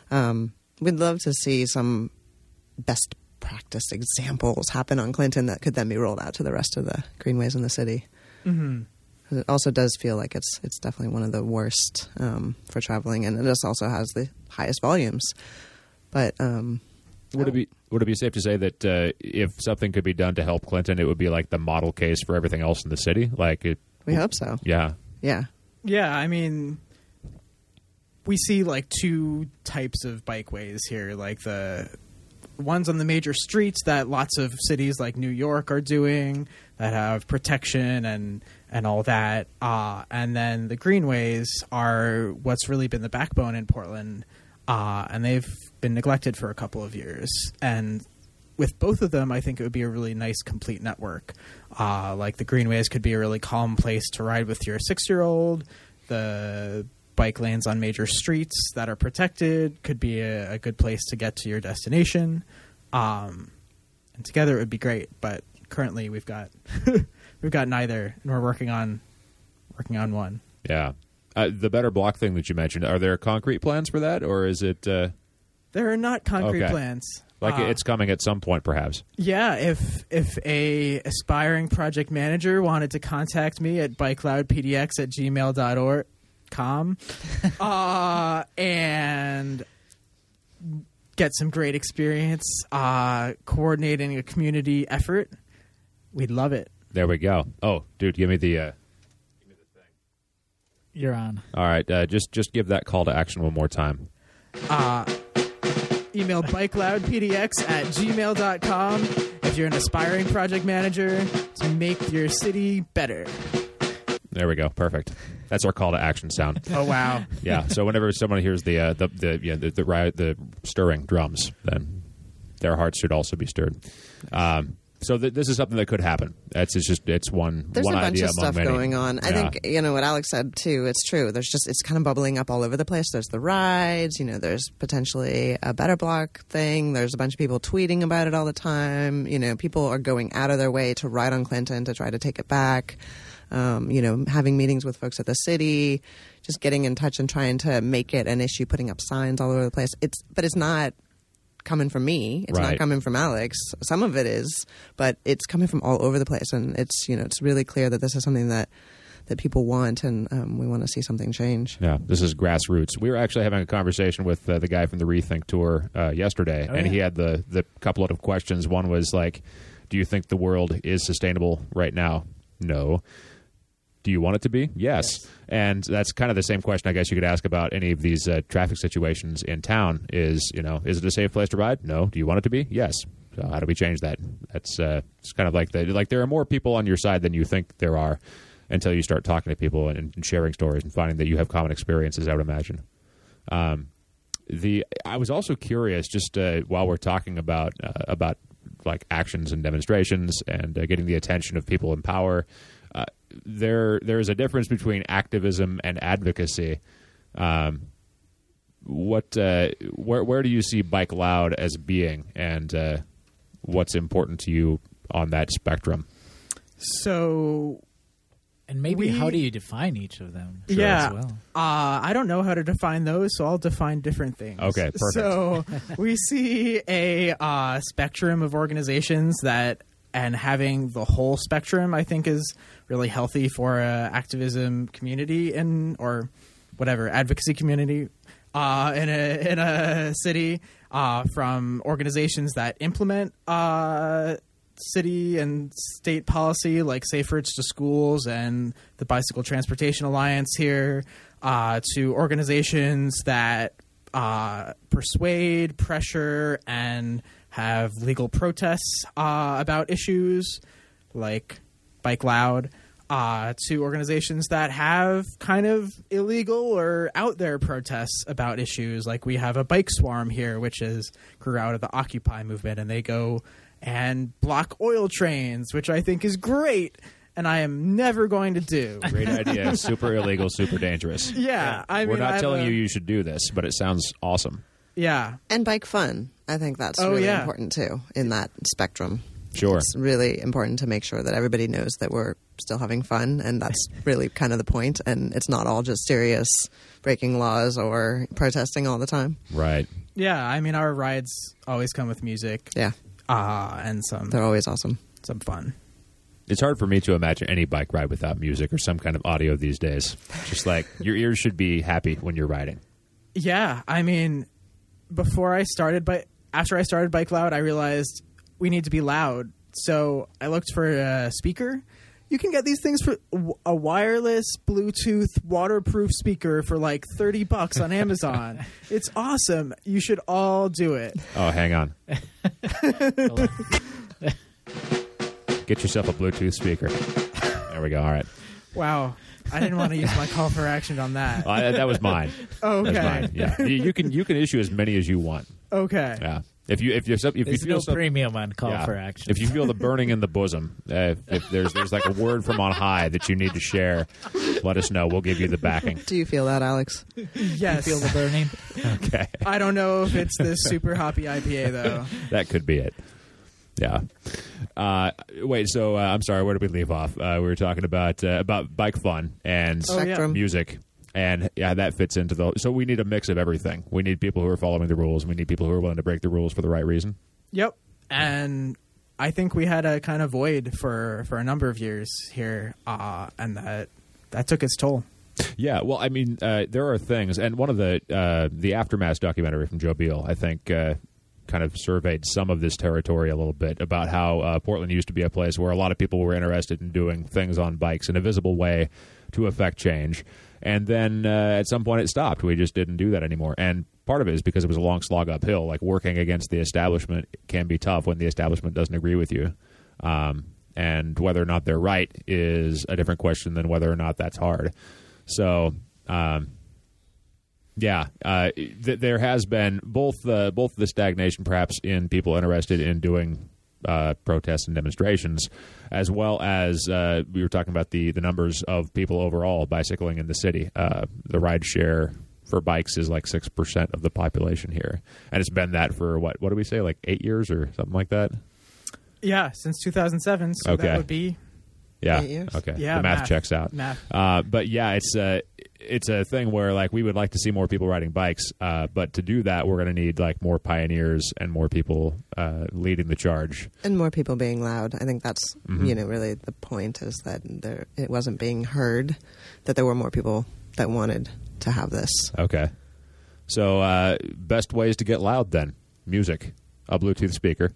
We'd love to see some best practice examples happen on Clinton that could then be rolled out to the rest of the greenways in the city. Mhm. It also does feel like it's definitely one of the worst for traveling, and it just also has the highest volumes. But would it be safe to say that if something could be done to help Clinton, it would be like the model case for everything else in the city? Like it. We hope so. Yeah. Yeah. Yeah, I mean, we see like two types of bikeways here, like the ones on the major streets that lots of cities like New York are doing that have protection and all that. And then the greenways are what's really been the backbone in Portland. And they've been neglected for a couple of years. And with both of them, I think it would be a really nice complete network. Like the greenways could be a really calm place to ride with your 6-year-old. The bike lanes on major streets that are protected could be a good place to get to your destination. And together it would be great. But currently we've got we've got neither, and we're working on one. Yeah. The Better Block thing that you mentioned, are there concrete plans for that, or is it... There are not concrete Okay. plans. Like it's coming at some point, perhaps. Yeah, if a aspiring project manager wanted to contact me at bikeloudpdx@gmail.com and get some great experience coordinating a community effort, we'd love it. There we go. Oh, dude, give me the... You're on. All right, just give that call to action one more time. Email bikeloudpdx@gmail.com if you're an aspiring project manager to make your city better. There we go. Perfect. That's our call to action sound. Oh, wow. Yeah. So whenever someone hears the stirring drums, then their hearts should also be stirred. So this is something that could happen. It's one There's one a bunch idea of among stuff many. going on. I Yeah. think, what Alex said, too, it's true. It's kind of bubbling up all over the place. There's the rides, there's potentially a Better Block thing. There's a bunch of people tweeting about it all the time. People are going out of their way to ride on Clinton to try to take it back. Having meetings with folks at the city, just getting in touch and trying to make it an issue, putting up signs all over the place. But it's not coming from me. It's Right. not coming from Alex. Some of it is, but it's coming from all over the place. And it's really clear that this is something that people want, and we want to see something change. Yeah, this is grassroots. We were actually having a conversation with the guy from the Rethink Tour yesterday, and he had the couple of questions. One was like, do you think the world is sustainable right now? No. Do you want it to be? Yes. And that's kind of the same question I guess you could ask about any of these traffic situations in town is it a safe place to ride? No. Do you want it to be? Yes. So how do we change that? That's it's kind of like there are more people on your side than you think there are until you start talking to people and sharing stories and finding that you have common experiences, I would imagine. I was also curious, just while we're talking about like actions and demonstrations and getting the attention of people in power, there is a difference between activism and advocacy. Where do you see Bike Loud as being, and what's important to you on that spectrum? So, And maybe how do you define each of them? Yeah. As well? I don't know how to define those, so I'll define different things. Okay, perfect. So we see a spectrum of organizations and having the whole spectrum, I think, is really healthy for a activism community or whatever advocacy community in a city. From organizations that implement city and state policy, like Safe Routes to Schools and the Bicycle Transportation Alliance here, to organizations that persuade, pressure, and have legal protests about issues like Bike Loud, to organizations that have kind of illegal or out there protests about issues. Like we have a Bike Swarm here, which grew out of the Occupy movement, and they go and block oil trains, which I think is great, and I am never going to do. Great idea. Super illegal, super dangerous. Yeah, I mean, We're not telling you should do this, but it sounds awesome. Yeah. And bike fun. I think that's really important, too, in that spectrum. Sure. It's really important to make sure that everybody knows that we're still having fun, and that's really kind of the point, and it's not all just serious breaking laws or protesting all the time. Right. Yeah, I mean, our rides always come with music. Yeah. And They're always awesome. some fun. It's hard for me to imagine any bike ride without music or some kind of audio these days. Just like your ears should be happy when you're riding. Yeah, I mean, after I started Bike Loud, I realized we need to be loud. So I looked for a speaker. You can get these things for a wireless Bluetooth waterproof speaker for like $30 on Amazon. It's awesome. You should all do it. Oh, hang on. Get yourself a Bluetooth speaker. There we go. All right. Wow. I didn't want to use my call for action on that. That was mine. Okay. That was mine. Yeah. You can issue as many as you want. Okay. Yeah. If you There's feel no premium on call for action. If you feel the burning in the bosom, if there's like a word from on high that you need to share, let us know. We'll give you the backing. Do you feel that, Alex? Yes. You feel the burning? Okay. I don't know if it's this super hoppy IPA, though. That could be it. Yeah. Wait. So I'm sorry. Where did we leave off? We were talking about bike fun and Spectrum. music, and yeah, that fits into the. So we need a mix of everything. We need people who are following the rules. We need people who are willing to break the rules for the right reason. Yep. And I think we had a kind of void for a number of years here, and that took its toll. Yeah, well, I mean, there are things, and one of the Aftermath documentary from Joe Beal, I think, kind of surveyed some of this territory a little bit about how Portland used to be a place where a lot of people were interested in doing things on bikes in a visible way to affect change. And then at some point it stopped. We just didn't do that anymore. And part of it is because it was a long slog uphill. Like working against the establishment can be tough when the establishment doesn't agree with you. And whether or not they're right is a different question than whether or not that's hard. So, there has been both the stagnation, perhaps, in people interested in doing protests and demonstrations, as well as we were talking about the numbers of people overall bicycling in the city. The ride share for bikes is like 6% of the population here, and it's been that for what do we say, like 8 years or something like that? Yeah, since 2007. So okay. That would be 8 years. Okay, yeah, the math checks out. But yeah, it's a thing where like we would like to see more people riding bikes, but to do that, we're going to need like more pioneers and more people leading the charge, and more people being loud. I think that's really the point, is that it wasn't being heard, that there were more people that wanted to have this. Okay, so best ways to get loud then: music, a Bluetooth speaker.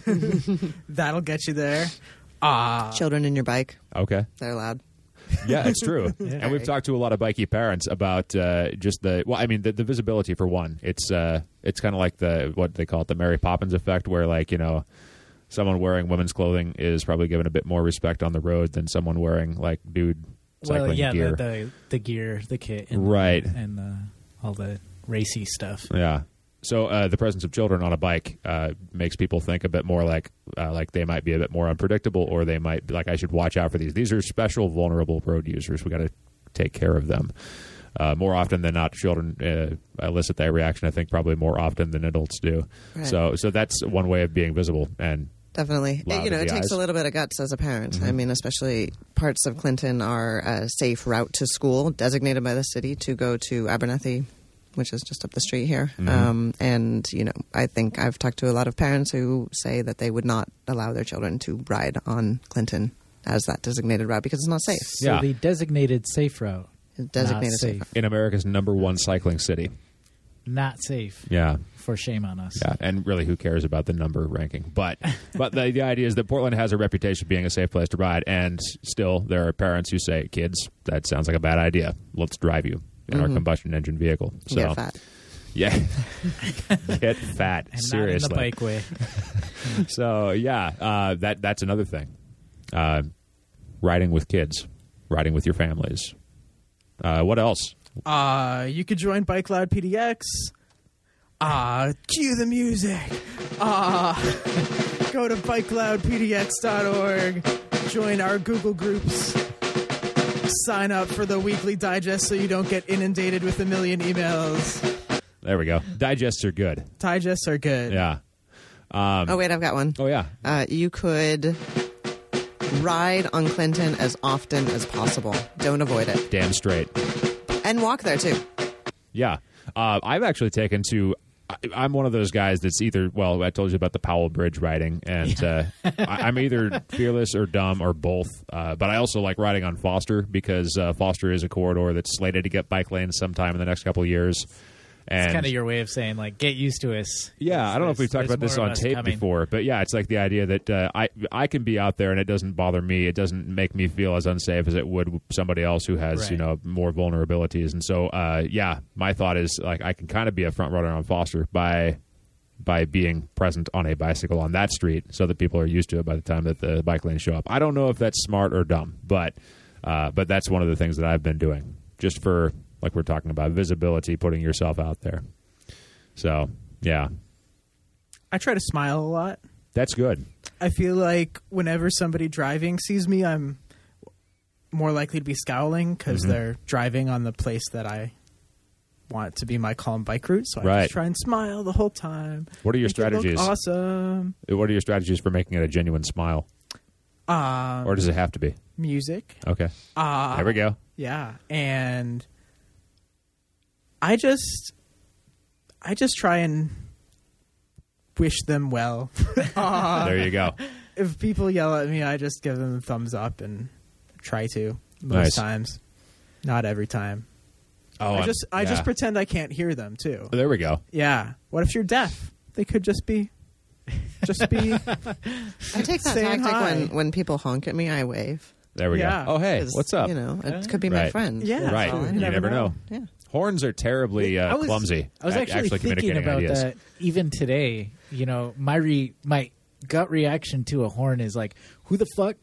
That'll get you there. Children in your bike. Okay, They're loud. Yeah, it's true. And we've talked to a lot of bikey parents about just the visibility for one. It's kind of like what they call it, the Mary Poppins effect, where like, someone wearing women's clothing is probably given a bit more respect on the road than someone wearing like dude cycling gear. The gear, the kit, right, and all the racy stuff. Yeah. So the presence of children on a bike makes people think a bit more like they might be a bit more unpredictable, or they might be like, I should watch out for these. These are special, vulnerable road users. We got to take care of them. More often than not, children elicit that reaction. I think probably more often than adults do. Right. So that's one way of being visible and. Definitely. It takes a little bit of guts as a parent. Mm-hmm. I mean, especially parts of Clinton are a safe route to school, designated by the city to go to Abernethy, which is just up the street here. Mm-hmm. And, I think I've talked to a lot of parents who say that they would not allow their children to ride on Clinton as that designated route because it's not safe. So the designated safe route. Designated safe route. In America's #1 cycling city. Not safe. Yeah. For shame on us. Yeah, and really, who cares about the number ranking? But the idea is that Portland has a reputation of being a safe place to ride, and still there are parents who say, kids, that sounds like a bad idea. Let's drive you in our combustion engine vehicle. So, get fat. Yeah. Get fat. And seriously. not in the bike way. So, yeah, that's another thing. Riding with kids. Riding with your families. What else? You could join Bike Loud PDX. Cue the music. Go to bikeloudpdx.org. Join our Google groups. Sign up for the weekly digest so you don't get inundated with a million emails. There we go. Digests are good. Digests are good. Yeah. Oh, wait, I've got one. Oh, yeah. You could ride on Clinton as often as possible. Don't avoid it. Damn straight. And walk there, too. Yeah. I've actually taken to... I'm one of those guys that's either, well, I told you about the Powell Bridge riding, and I'm either fearless or dumb or both. But I also like riding on Foster because Foster is a corridor that's slated to get bike lanes sometime in the next couple of years. And It's kind of your way of saying, like, get used to us. yeah, I don't know if we've talked about this on tape before, but yeah, it's like the idea that I can be out there and it doesn't bother me. It doesn't make me feel as unsafe as it would somebody else who has, Right. more vulnerabilities. And so, my thought is like I can kind of be a front runner on Foster by being present on a bicycle on that street so that people are used to it by the time that the bike lanes show up. I don't know if that's smart or dumb, but that's one of the things that I've been doing just for, like we're talking about, visibility, putting yourself out there. So, yeah, I try to smile a lot. that's good. I feel like whenever somebody driving sees me, I'm more likely to be scowling because they're driving on the place that I want to be my calm bike route. So I Right. just try and smile the whole time. What are your Make it look strategies? awesome. What are your strategies for making it a genuine smile? Or does it have to be? Music. Okay. There we go. Yeah, and I just try and wish them well. There you go. If people yell at me, I just give them a thumbs up and try to most Nice. times, not every time. Oh, I just pretend I can't hear them too. There we go. Yeah. What if you're deaf? They could just be. I take that Saying tactic hi. when people honk at me, I wave. There we Yeah. go. Oh, hey, 'Cause, what's up? It could be my Right. friend. Yeah. Right. That's all I You know. never know. Yeah. Horns are terribly clumsy. I was at actually thinking communicating about ideas. that even today. My gut reaction to a horn is like, who the fuck?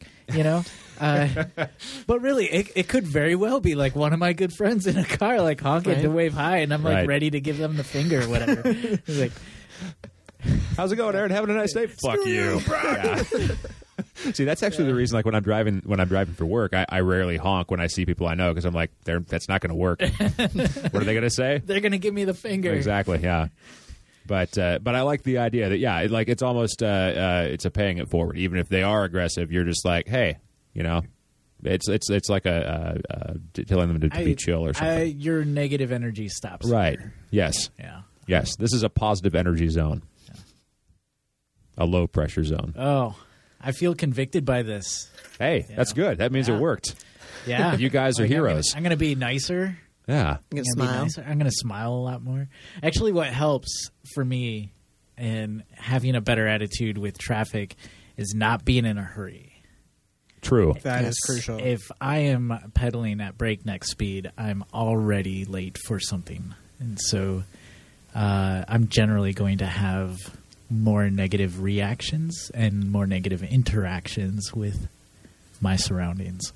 But really, it could very well be like one of my good friends in a car, like honking Right. to wave hi, and I'm like Right. ready to give them the finger or whatever. It's like, How's it going, Aaron? Having a nice day? Fuck you. Yeah. See, that's actually the reason. Like when I'm driving for work, I rarely honk when I see people I know because I'm like, that's not going to work. What are they going to say? they're gonna give me the finger. Exactly. Yeah. But I like the idea that it's almost it's a paying it forward. Even if they are aggressive, you're just like, hey, it's like telling them to be chill or something. Your negative energy stops. Right. there. Yes. Yeah. Yes. This is a positive energy zone. A low pressure zone. Oh, I feel convicted by this. Hey, that's good. That means Yeah. it worked. Yeah. You guys are heroes. I'm gonna be nicer. Yeah. You can I'm gonna be smile. nicer. I'm going to smile a lot more. Actually, what helps for me in having a better attitude with traffic is not being in a hurry. True. That is Yes. crucial. If I am pedaling at breakneck speed, I'm already late for something. And so I'm generally going to have more negative reactions and more negative interactions with my surroundings.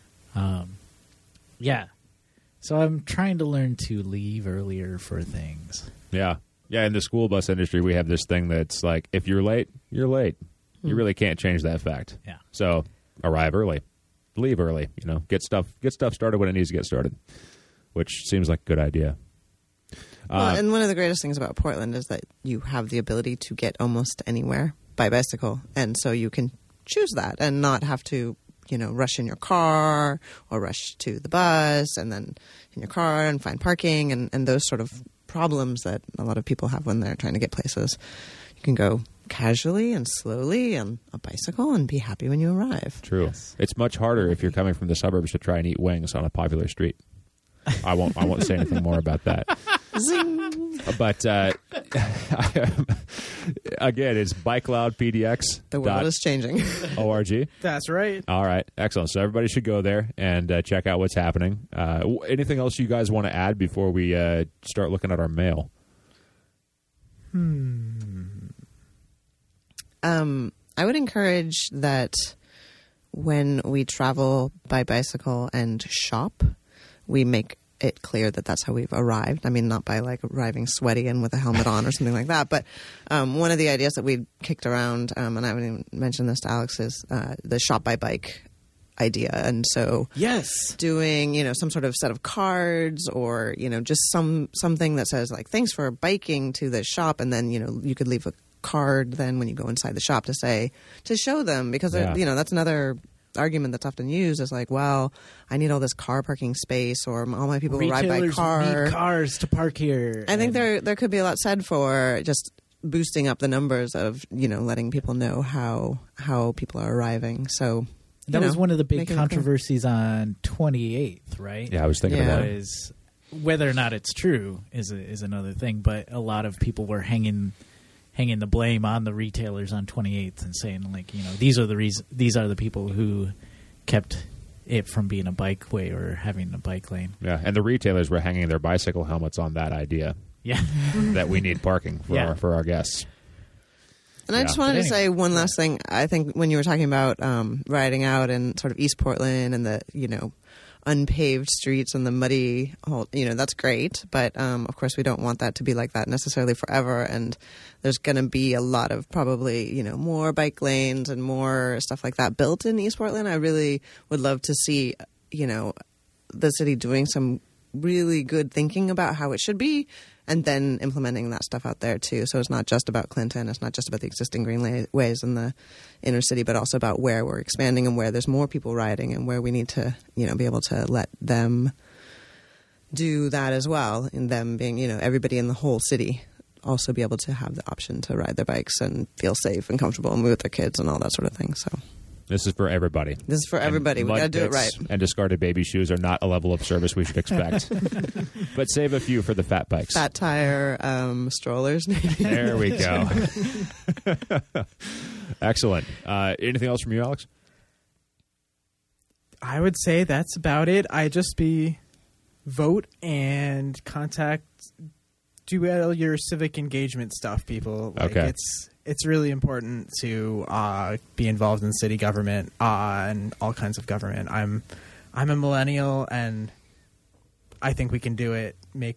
Yeah. So I'm trying to learn to leave earlier for things. Yeah. Yeah, in the school bus industry, we have this thing that's like, if you're late, you're late. You really can't change that fact. Yeah. So arrive early, leave early. Get stuff started when it needs to get started, which seems like a good idea. Well, and one of the greatest things about Portland is that you have the ability to get almost anywhere by bicycle, and so you can choose that and not have to, rush in your car or rush to the bus and then in your car and find parking and those sort of problems that a lot of people have when they're trying to get places. You can go casually and slowly on a bicycle and be happy when you arrive. True. Yes. It's much harder if you're coming from the suburbs to try and eat wings on a popular street. I won't say anything more about that. Zing! But again, it's BikeLoudPDX.org. The world is changing. That's right. All right, excellent. So everybody should go there and check out what's happening. Anything else you guys want to add before we start looking at our mail? I would encourage that when we travel by bicycle and shop, we make it clear that that's how we've arrived. I mean, not by like arriving sweaty and with a helmet on or something like that. But one of the ideas that we kicked around, and I haven't even mentioned this to Alex, is the shop by bike idea. And so Yes. doing, some sort of set of cards or, just something that says like, thanks for biking to the shop. And then, you could leave a card then when you go inside the shop to show them because, Yeah. that's another argument that's often used is like, well, I need all this car parking space, or all my people ride by Retailers car. need cars to park here. I think And there could be a lot said for just boosting up the numbers of, letting people know how people are arriving. So that was one of the big making it clear. controversies on 28th, right? Yeah, I was thinking Yeah. of that. Was whether or not it's true is another thing, but a lot of people were hanging the blame on the retailers on 28th and saying, like, these are the people who kept it from being a bike way or having a bike lane. Yeah, and the retailers were hanging their bicycle helmets on that idea Yeah. that we need parking for Yeah. our guests. And I Yeah. just wanted But to say one last thing. I think when you were talking about riding out in sort of East Portland and the, unpaved streets and the muddy, that's great. But, of course, we don't want that to be like that necessarily forever. And there's going to be a lot of probably, more bike lanes and more stuff like that built in East Portland. I really would love to see, the city doing some really good thinking about how it should be, and then implementing that stuff out there too. So it's not just about Clinton, it's not just about the existing greenways in the inner city, but also about where we're expanding and where there's more people riding, and where we need to, be able to let them do that as well. And them being, everybody in the whole city also be able to have the option to ride their bikes and feel safe and comfortable and move with their kids and all that sort of thing. So This is for everybody. this is for everybody. And We got to mud do it pits right. And discarded baby shoes are not a level of service we should expect. But save a few for the fat bikes. Fat tire strollers, maybe. There we go. Excellent. Anything else from you, Alex? I would say that's about it. I just vote and do all your civic engagement stuff, people. Like, Okay. It's really important to be involved in city government and all kinds of government. I'm a millennial, and I think we can do it. Make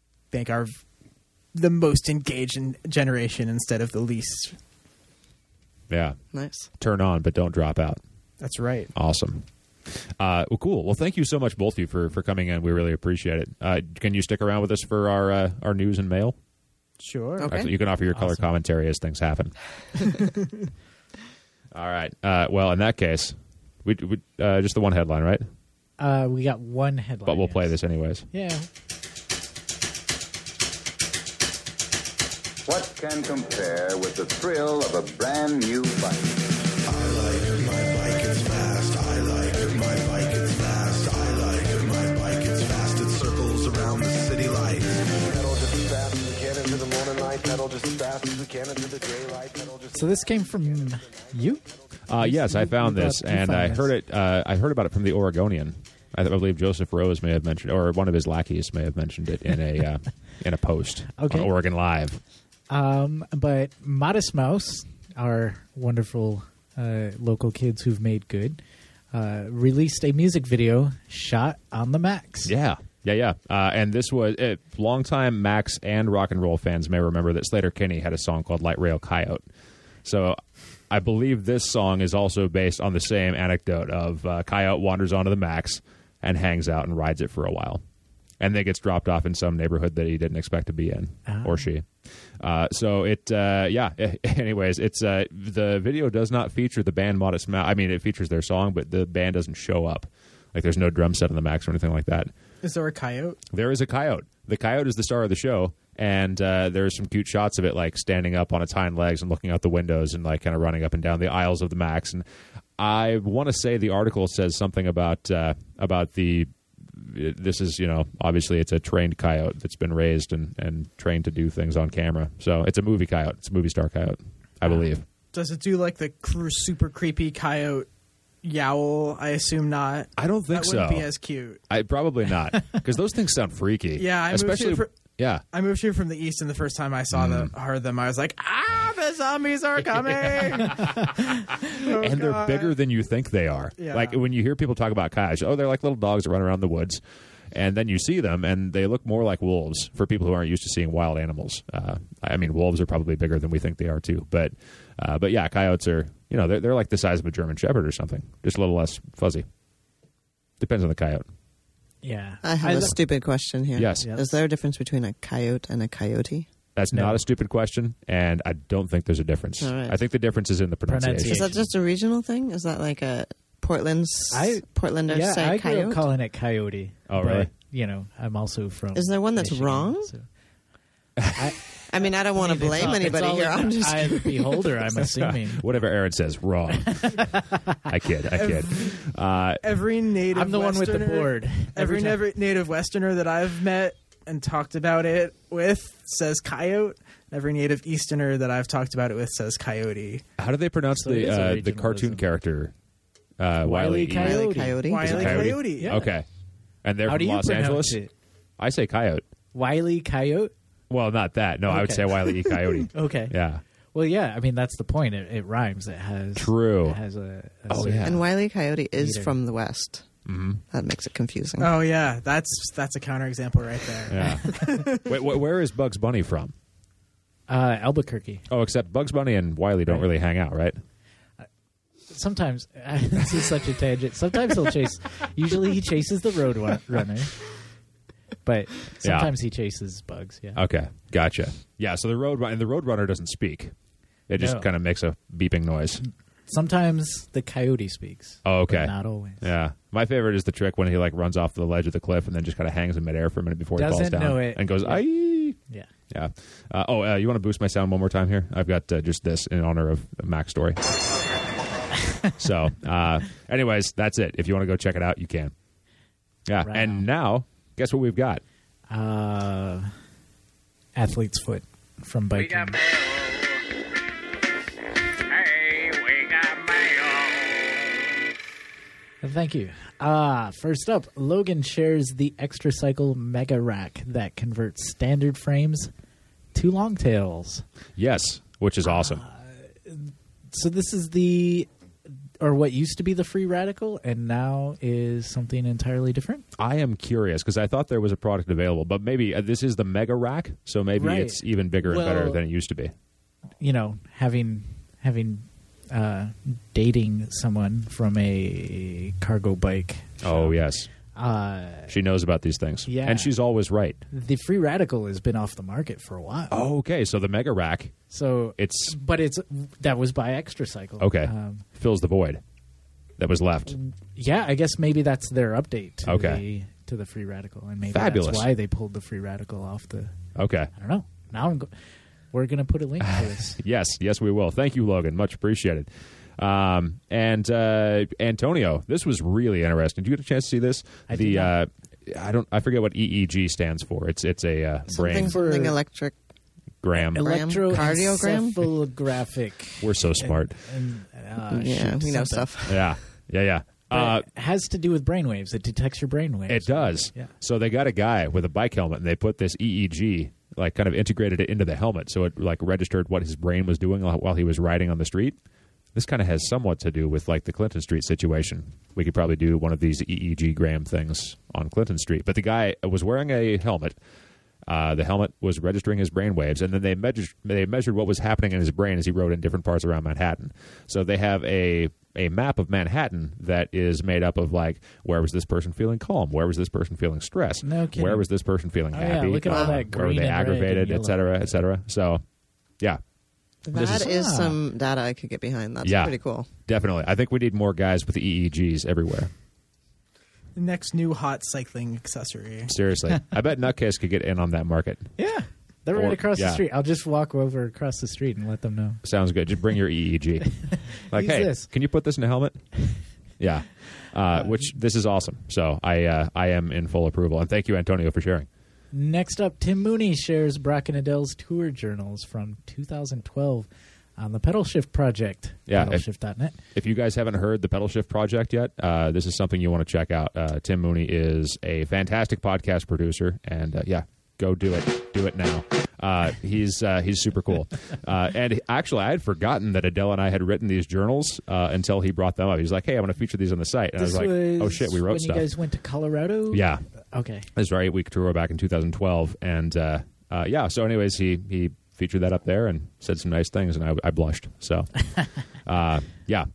the most engaged generation instead of the least. Yeah. Nice. Turn on, but don't drop out. That's right. Awesome. Well, cool. Well, thank you so much, both of you, for coming in. We really appreciate it. Can you stick around with us for our news and mail? Sure. Okay. Excellent. You can offer your color Awesome. commentary as things happen. All right. Well, in that case, we just the one headline, right? We got one headline. But we'll play yes. this anyways. Yeah. What can compare with the thrill of a brand new bike? So this came from you? Yes, I found this, and I heard it. I heard about it from the Oregonian. I believe Joseph Rose may have mentioned, or one of his lackeys may have mentioned it in a post Okay. on Oregon Live. But Modest Mouse, our wonderful local kids who've made good, released a music video shot on the Max. Yeah. And this was longtime Max and rock and roll fans may remember that Slater-Kinney had a song called Light Rail Coyote. So I believe this song is also based on the same anecdote of Coyote wanders onto the Max and hangs out and rides it for a while. And then gets dropped off in some neighborhood that he didn't expect to be in, or she. Anyways, it's the video does not feature the band Modest Mouse. I mean, it features their song, but the band doesn't show up. Like, there's no drum set on the Max or anything like that. Is there a coyote? There is a coyote. The coyote is the star of the show, and there's some cute shots of it, like standing up on its hind legs and looking out the windows and like kind of running up and down the aisles of the Max. And I want to say the article says something about the. This is, obviously it's a trained coyote that's been raised and trained to do things on camera. So it's a movie coyote. It's a movie star coyote, I believe. Does it do like the super creepy coyote yowl? I assume not. I don't think That so. wouldn't be as cute. Probably not, because those things sound freaky. Yeah, I moved especially. here Yeah. I moved here from the east, and the first time I saw heard them, I was like, the zombies are coming! And they're bigger than you think they are. Yeah. Like when you hear people talk about coyotes, they're like little dogs that run around the woods. And then you see them, and they look more like wolves for people who aren't used to seeing wild animals. I mean, wolves are probably bigger than we think they are, too. But yeah, coyotes are, they're like the size of a German Shepherd or something, just a little less fuzzy. Depends on the coyote. Yeah. I have a stupid question here. Yes. Is there a difference between a coyote and a coyote? That's No. not a stupid question, and I don't think there's a difference. All right. I think the difference is in the pronunciation. Is that just a regional thing? Is that like a Portlanders Yeah, say I grew coyote? up calling it coyote. Oh, but, really? You know, I'm also from. Is there one that's Michigan, wrong? so- I mean, I don't want to blame anybody here. I'm just eye of the beholder. I'm assuming. Whatever Aaron says, wrong. I kid. Every native I'm the one with the Westerner- board. Every time. native Westerner that I've met and talked about it with says coyote. Every native Easterner that I've talked about it with says coyote. How do they pronounce So it is a the cartoon regionalism. character? Wile E. Coyote. Is it Wile E. Coyote. Yeah. Okay. And they're How from do you Los pronounce Angeles? it? I say coyote. Wile E. Coyote. Well, not that. No, I would Okay. say Wile E. Coyote. Okay. Yeah. Well, yeah. I mean, that's the point. It rhymes. It has. True. It has a Oh, certain- yeah. And Wile E. Coyote is Neither. from the West. Mm-hmm. That makes it confusing. Oh yeah, that's a counterexample right there. Yeah. Wait, where is Bugs Bunny from? Albuquerque. Oh, except Bugs Bunny and Wiley don't really hang out, right? Sometimes this is such a tangent. Sometimes he'll chase. Usually, he chases the road runner, but sometimes he chases bugs. Yeah. Okay, gotcha. Yeah, so the Roadrunner doesn't speak. It just No. kind of makes a beeping noise. Sometimes the coyote speaks. Oh, okay. But not always. Yeah, my favorite is the trick when he like runs off the ledge of the cliff and then just kind of hangs in midair for a minute before he falls Doesn't down know it. and goes, Yeah. "Aye." Yeah. Yeah. You want to boost my sound one more time here? I've got just this in honor of Mac's story. So, anyways, that's it. If you want to go check it out, you can. Yeah. Right and on. now, guess what we've got? Athlete's foot from biking. Thank you. First up, Logan shares the Extra Cycle Mega Rack that converts standard frames to longtails. Yes, which is awesome. So this is what used to be the Free Radical, and now is something entirely different. I am curious because I thought there was a product available, but maybe this is the Mega Rack, so maybe Right. it's even bigger and better Well- than it used to be. You know, having dating someone from a cargo bike. Oh, yes. She knows about these things. Yeah. And she's always right. The Free Radical has been off the market for a while. Oh, okay. So the Mega Rack, So that was by Extra Cycle. okay, fills the void that was left. Yeah, I guess maybe that's their update to Okay. the Free Radical, and maybe Fabulous. that's why they pulled the Free Radical off the. Okay. I don't know. Now we're going to put a link to this. Yes, we will. Thank you, Logan. Much appreciated. And Antonio, this was really interesting. Did you get a chance to see this? I did not. I forget what EEG stands for. It's a brain Something electric. gram. Cardiogram? Electroencephalographic. We're so smart. Yeah, we know something. stuff. Yeah. But it has to do with brainwaves. It detects your brainwaves. It does. Yeah. So they got a guy with a bike helmet, and they put this EEG, like kind of integrated it into the helmet, so it like registered what his brain was doing while he was riding on the street. This kind of has somewhat to do with like the Clinton Street situation. We could probably do one of these EEG gram things on Clinton Street. But the guy was wearing a helmet. The helmet was registering his brain waves, and then they measured what was happening in his brain as he rode in different parts around Manhattan. So they have a map of Manhattan that is made up of like, where was this person feeling calm? Where was this person feeling stressed? No kidding. Where was this person feeling Oh, yeah, happy? look at all that where were green they and red aggravated, and et cetera, et cetera. So, yeah. That is some data I could get behind. That's Yeah. pretty cool. Definitely. I think we need more guys with the EEGs everywhere. The next new hot cycling accessory. Seriously. I bet Nutcase could get in on that market. Yeah. They're right Or- across yeah. the street. I'll just walk over across the street and let them know. Sounds good. Just bring your EEG. Like, Use hey, this. can you put this in a helmet? Yeah. Which, this is awesome. So I am in full approval. And thank you, Antonio, for sharing. Next up, Tim Mooney shares Brock and Adele's tour journals from 2012 on the Pedal Shift Project. Yeah, Pedalshift.net. If you guys haven't heard the Pedal Shift Project yet, this is something you want to check out. Tim Mooney is a fantastic podcast producer, and go do it. Do it now. He's super cool. And actually, I had forgotten that Adele and I had written these journals until he brought them up. He's like, "Hey, I'm going to feature these on the site," and This I was like, "Oh shit, we wrote when stuff." you guys went to Colorado? Yeah, Okay. that's right. We tour back in 2012, and So, anyways, he featured that up there and said some nice things, and I blushed. So, yeah.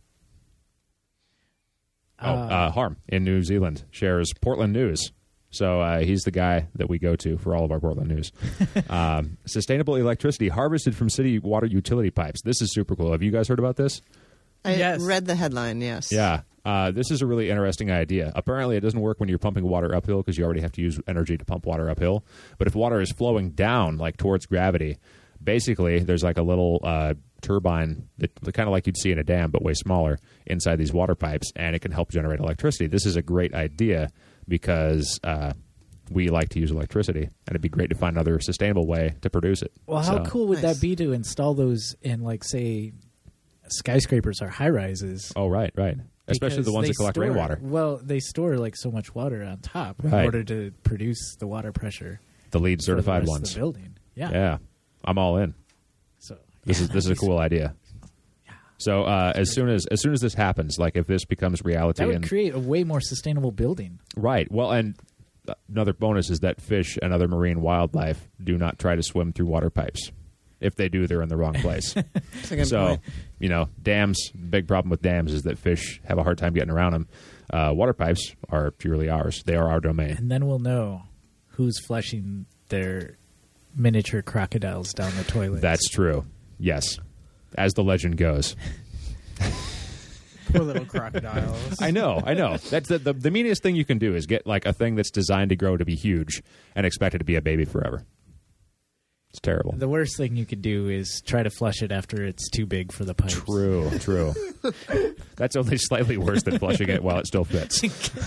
Harm in New Zealand shares Portland news. So he's the guy that we go to for all of our Portland news. Sustainable electricity harvested from city water utility pipes. This is super cool. Have you guys heard about this? I Yes. read the headline, yes. Yeah. This is a really interesting idea. Apparently, it doesn't work when you're pumping water uphill because you already have to use energy to pump water uphill. But if water is flowing down, like towards gravity, basically there's like a little turbine that kind of like you'd see in a dam, but way smaller inside these water pipes, and it can help generate electricity. This is a great idea because we like to use electricity, and it'd be great to find another sustainable way to produce it. Well, how cool would Nice. that be to install those in, like, say, skyscrapers or high rises? Oh, right. Especially the ones that collect rainwater. Well, they store like so much water on top in Right. order to produce the water pressure. The LEED for the certified rest of ones. the building. Yeah. Yeah, I'm all in. So This is a cool idea. So as soon as this happens, like if this becomes reality, That would and create a way more sustainable building. right, well, and another bonus is that fish and other marine wildlife do not try to swim through water pipes. If they do, they're in the wrong place. That's a good So, point. dams. Big problem with dams is that fish have a hard time getting around them. Water pipes are purely ours; they are our domain. And then we'll know who's flushing their miniature crocodiles down the toilet. That's true. Yes, as the legend goes. Poor little crocodiles. I know. That's the meanest thing you can do is get like a thing that's designed to grow to be huge and expect it to be a baby forever. It's terrible. The worst thing you could do is try to flush it after it's too big for the pipes. True. That's only slightly worse than flushing it while it still fits.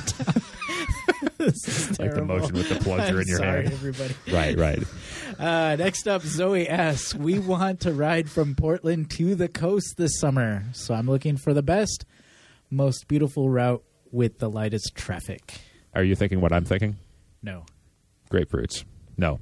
Like the motion with the plunger in your Sorry, hand. everybody. Right. Next up, Zoe asks, we want to ride from Portland to the coast this summer. So I'm looking for the best, most beautiful route with the lightest traffic. Are you thinking what I'm thinking? No. Grapefruits. No.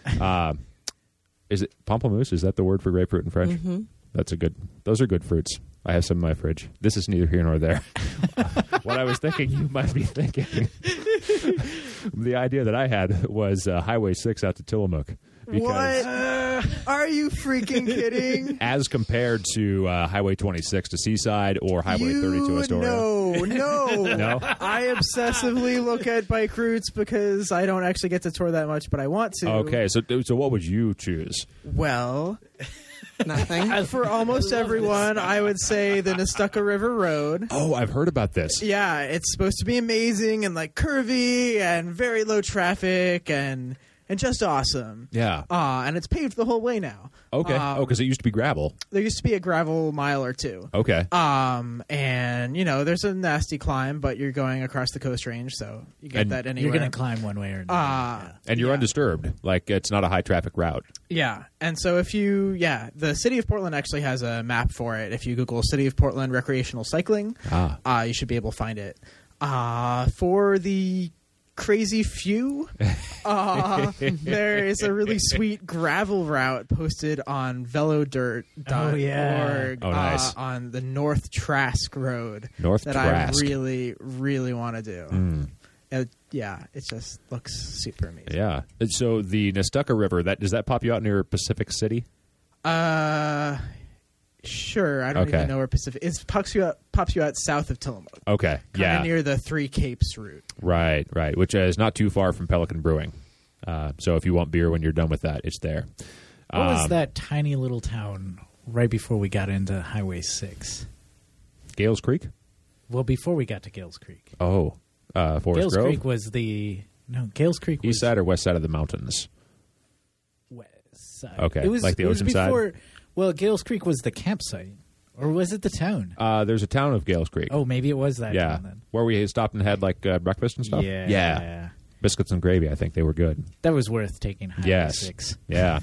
Is it pamplemousse? Is that the word for grapefruit in French? Mm-hmm. Those are good fruits. I have some in my fridge. This is neither here nor there. What I was thinking you might be thinking. The idea that I had was Highway 6 out to Tillamook. Because Are you freaking kidding? as compared to Highway 26 to Seaside or Highway 30 to Astoria. No. No? I obsessively look at bike routes because I don't actually get to tour that much, but I want to. Okay, so what would you choose? Well, Nothing. for almost everyone, I would say the Nestucca River Road. Oh, I've heard about this. Yeah, it's supposed to be amazing and like curvy and very low traffic and just awesome. Yeah. And it's paved the whole way now. Okay. Because it used to be gravel. There used to be a gravel mile or two. Okay. And there's a nasty climb, but you're going across the Coast Range, so you get And that anywhere. You're going to climb one way or another. And you're yeah. undisturbed. Like, it's not a high traffic route. Yeah, and so the City of Portland actually has a map for it. If you Google City of Portland recreational cycling, you should be able to find it. For the crazy few, there is a really sweet gravel route posted on velodirt.org Oh, nice. on the North Trask Road North that Trask. I really, really want to do. It just looks super amazing. Yeah. And so the Nestucca River, does that pop you out near Pacific City? Sure. I don't Okay. even know where Pacific. It pops you out south of Tillamook. Okay. Kind of near the Three Capes route. Right. Which is not too far from Pelican Brewing. So if you want beer when you're done with that, it's there. What was that tiny little town right before we got into Highway 6? Gales Creek? Well, before we got to Gales Creek. Oh. Forest Gales Grove? Creek was Gales Creek was East side or west side of the mountains? west side. Okay, It was, like the it was ocean side? before, well, Gales Creek was the campsite. Or was it the town? There's a town of Gales Creek. Oh, maybe it was that yeah. town then. Where we stopped and had like breakfast and stuff? Yeah. Yeah. Biscuits and gravy, I think they were good. That was worth taking Highway Yes. 6. Yeah.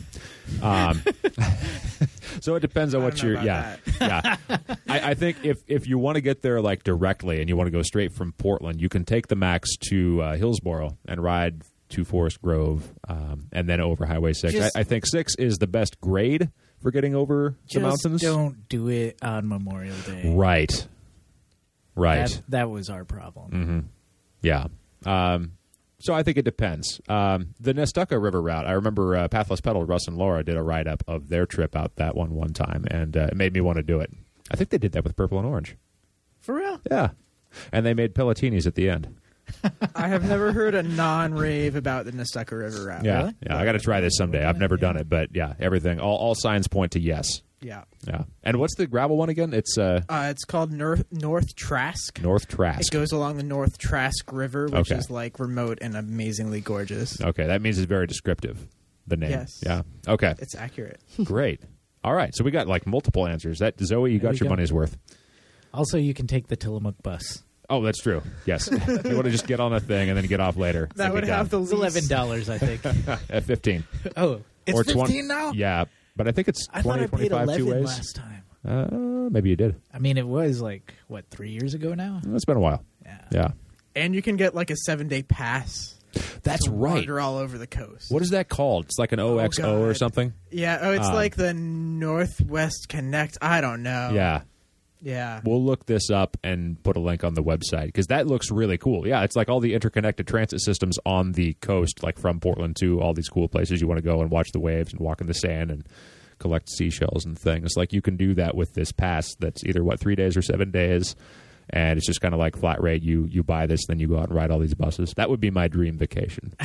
So it depends on I what don't know you're. about Yeah. I think if you want to get there like directly and you want to go straight from Portland, you can take the Max to Hillsboro and ride to Forest Grove, and then over Highway 6. Just- I think 6 is the best grade for getting over the Just mountains. don't do it on Memorial Day. Right. That was our problem. Yeah. So I think it depends. The Nestucca River route, I remember Pathless Pedal, Russ and Laura did a write-up of their trip out that one time, and it made me want to do it. I think they did that with Purple and Orange. For real? Yeah. And they made Pelatinis at the end. I have never heard a non-rave about the Nestucca River route. Yeah. Really? Yeah, I got to try this someday. I've never done it, but yeah, everything, all signs point to yes. Yeah. Yeah. And what's the gravel one again? It's It's called North Trask. North Trask. It goes along the North Trask River, which Okay. is like remote and amazingly gorgeous. Okay, that means it's very descriptive. The name. Yes. Yeah. Okay. It's accurate. Great. All right. So we got like multiple answers. That Zoe, you There got we your go. money's worth. Also, you can take the Tillamook bus. Oh, that's true. Yes. You want to just get on a thing and then get off later. That Like would a guy. have the It's least. $11, I think. At 15. Oh, it's or 15 20 now? Yeah. But I think it's I 20, thought I paid 25 two 11 ways. last time. Maybe you did. I mean, it was like, what, 3 years ago now? It's been a while. Yeah. Yeah. And you can get like a 7-day pass. That's to right. Wander all over the coast. What is that called? It's like an OXO or God. something? Yeah. Oh, it's like the Northwest Connect. I don't know. Yeah. Yeah. We'll look this up and put a link on the website because that looks really cool. Yeah, it's like all the interconnected transit systems on the coast, like from Portland to all these cool places you want to go and watch the waves and walk in the sand and collect seashells and things. Like you can do that with this pass that's either, 3 days or 7 days, and it's just kind of like flat rate. You buy this, then you go out and ride all these buses. That would be my dream vacation.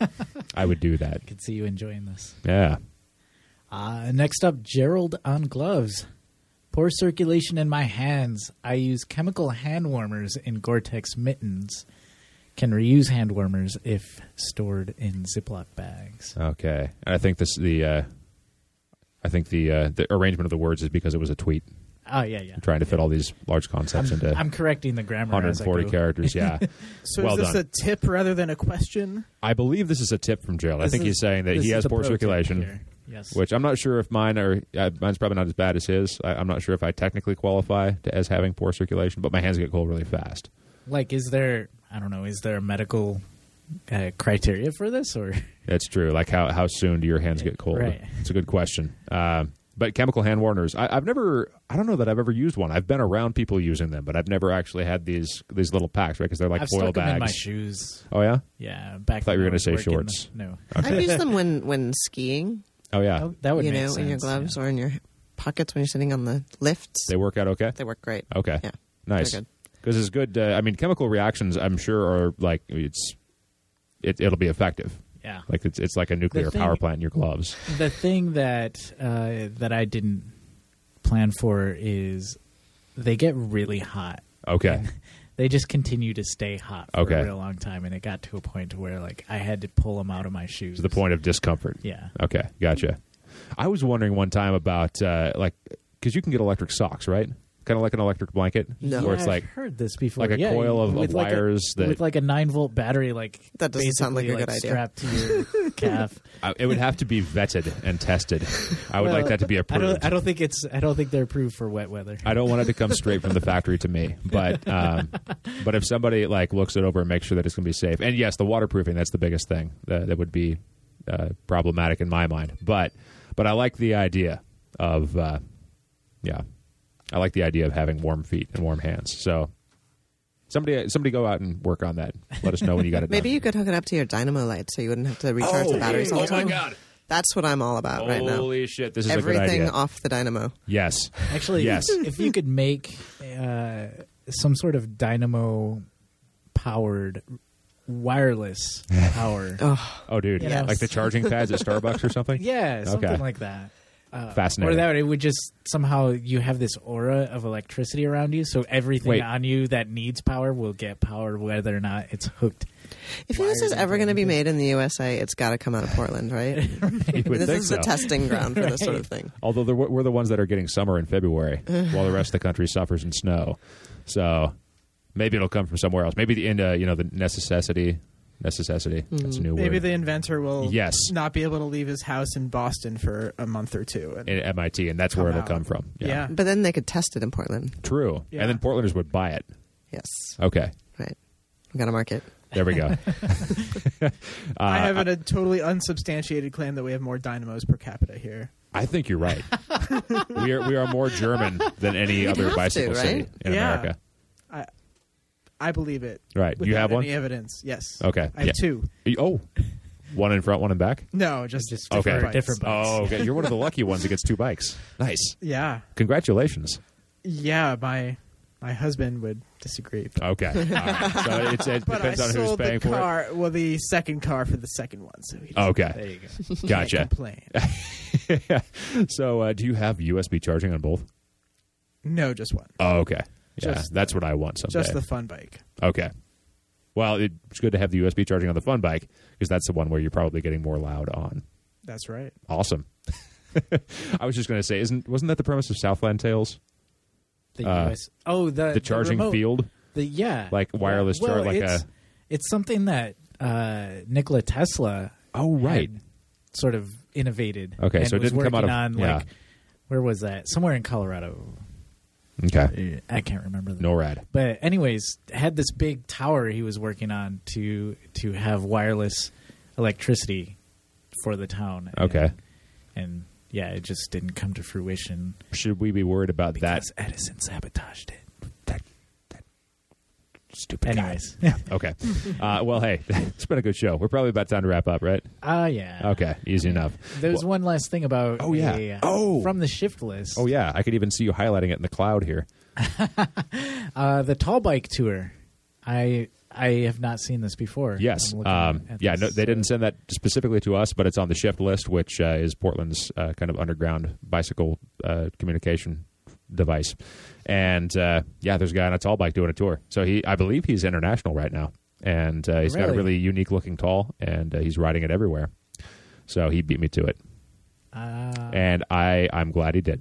I would do that. I could see you enjoying this. Yeah. Next up, Gerald on gloves. Poor circulation in my hands. I use chemical hand warmers in Gore-Tex mittens. Can reuse hand warmers if stored in Ziploc bags. Okay. And I think the arrangement of the words is because it was a tweet. Oh, yeah. Trying to fit all these large concepts into I'm correcting the grammar as I 140 go. characters. Yeah. So well is this done. a tip rather than a question? I believe this is a tip from Gerald. I This think is- he's saying that this he is has the poor pro tip circulation, here. Yes. which I'm not sure if mine's probably not as bad as his. I'm not sure if I technically qualify as having poor circulation, but my hands get cold really fast. Like, is there a medical criteria for this? Or It's true. Like how soon do your hands get cold? Right. It's a good question. But chemical hand warmers, I don't know that I've ever used one. I've been around people using them, but I've never actually had these little packs, right? Because they're like I've foil stuck them in my bags. shoes. Oh, yeah? Yeah, back. I thought you were going to say shorts. No, I've used them when skiing, Oh, yeah. Oh, that would you make know, sense. in your gloves yeah. or in your pockets when you're sitting on the lifts. They work out okay? They work great. Okay. Yeah. Nice. They're good. Because it's good. Chemical reactions, I'm sure, are like it'll be effective. Yeah. Like it's like a nuclear thing- power plant in your gloves. The thing that I didn't plan for is they get really hot. Okay. They just continue to stay hot for Okay. a real long time, and it got to a point where like I had to pull them out of my shoes. To the point of discomfort. Yeah. Okay. Gotcha. I was wondering one time about because you can get electric socks, right? Kind of like an electric blanket, No. where it's I've like heard this before. like a Yeah, coil of with like wires that- with like a 9-volt battery, like That doesn't sound like a basically, good idea. strapped to your calf. it would have to be vetted and tested. I would like Well, that to be approved. I don't think they're approved for wet weather. I don't want it to come straight from the factory to me, but if somebody like looks it over and makes sure that it's going to be safe, and yes, the waterproofing, that's the biggest thing that would be problematic in my mind. But I like the idea of I like the idea of having warm feet and warm hands. So somebody go out and work on that. Let us know when you got it Maybe done. you could hook it up to your dynamo light so you wouldn't have to recharge the batteries all the time. God! That's what I'm all about right now. Holy shit! This is a good Everything idea. off the dynamo. Yes. Actually, Yes. if you could make some sort of dynamo powered wireless power, Oh, dude. You know. Like the charging pads at Starbucks or something. yeah, something Okay. like that. Fascinating. Or that it would just somehow you have this aura of electricity around you, so everything Wait. on you that needs power will get power, whether or not it's hooked. If this is ever going to be made in the USA, it's got to come out of Portland, right? You would This think is so. the testing ground for this sort of thing. Although we're the ones that are getting summer in February, while the rest of the country suffers in snow. So maybe it'll come from somewhere else. Maybe the necessity. That's a new Maybe word. the inventor will Yes. not be able to leave his house in Boston for a month or two. And At MIT, and that's Come where it'll out. come from. yeah. But then they could test it in Portland. True. Yeah. And then Portlanders would buy it. Yes. Okay. Right. We got to market. There we go. I have a totally unsubstantiated claim that we have more dynamos per capita here. I think you're right. we are more German than any other have to, bicycle city right? in Yeah. America. I believe it. Right. You Without have one? any evidence? Yes. Okay. I have Yeah. two. Oh, one in front, one in back? No, just Okay. different bikes. Different bikes. Oh, okay. You're one of the lucky ones that gets two bikes. Nice. Yeah. Congratulations. Yeah. My husband would disagree. Okay. All right. So it But I depends on who's sold paying the for car. Well, the second car for the second one. So he it. doesn't Okay. There you go. Gotcha. complain. So do you have USB charging on both? No, just one. Oh, okay. Yeah, Just- that's what I want someday. Just the fun bike. Okay. Well, it's good to have the USB charging on the fun bike because that's the one where you're probably getting more loud on. That's right. Awesome. I was just going to say, wasn't that the premise of Southland Tales? The US. Oh, The charging remote, field, Yeah, like wireless Well, charge, like it's something that Nikola Tesla. Oh, right. had sort of innovated. Okay, and so it was didn't come out working of- on, yeah. like, where was that? Somewhere in Colorado. Okay. I can't remember. NORAD. But anyways, had this big tower he was working on to have wireless electricity for the town. Okay. And yeah, it just didn't come to fruition Should we be worried about that? because Edison sabotaged it. That stupid guy. Anyways, Okay. Well, hey, it's been a good show. We're probably about time to wrap up, right? yeah. Okay. Easy enough. There's Well- one last thing about Oh, yeah. from the shift list. Oh, yeah. I could even see you highlighting it in the cloud here. The tall bike tour. I have not seen this before. Yes. I'm looking at Yeah, this, no, they didn't send that specifically to us, but it's on the shift list, which is Portland's kind of underground bicycle communication device. And yeah, there's a guy on a tall bike doing a tour. So I believe he's international right now. And he's got a Really? really unique looking tall, and he's riding it everywhere. So he beat me to it. And I'm glad he did.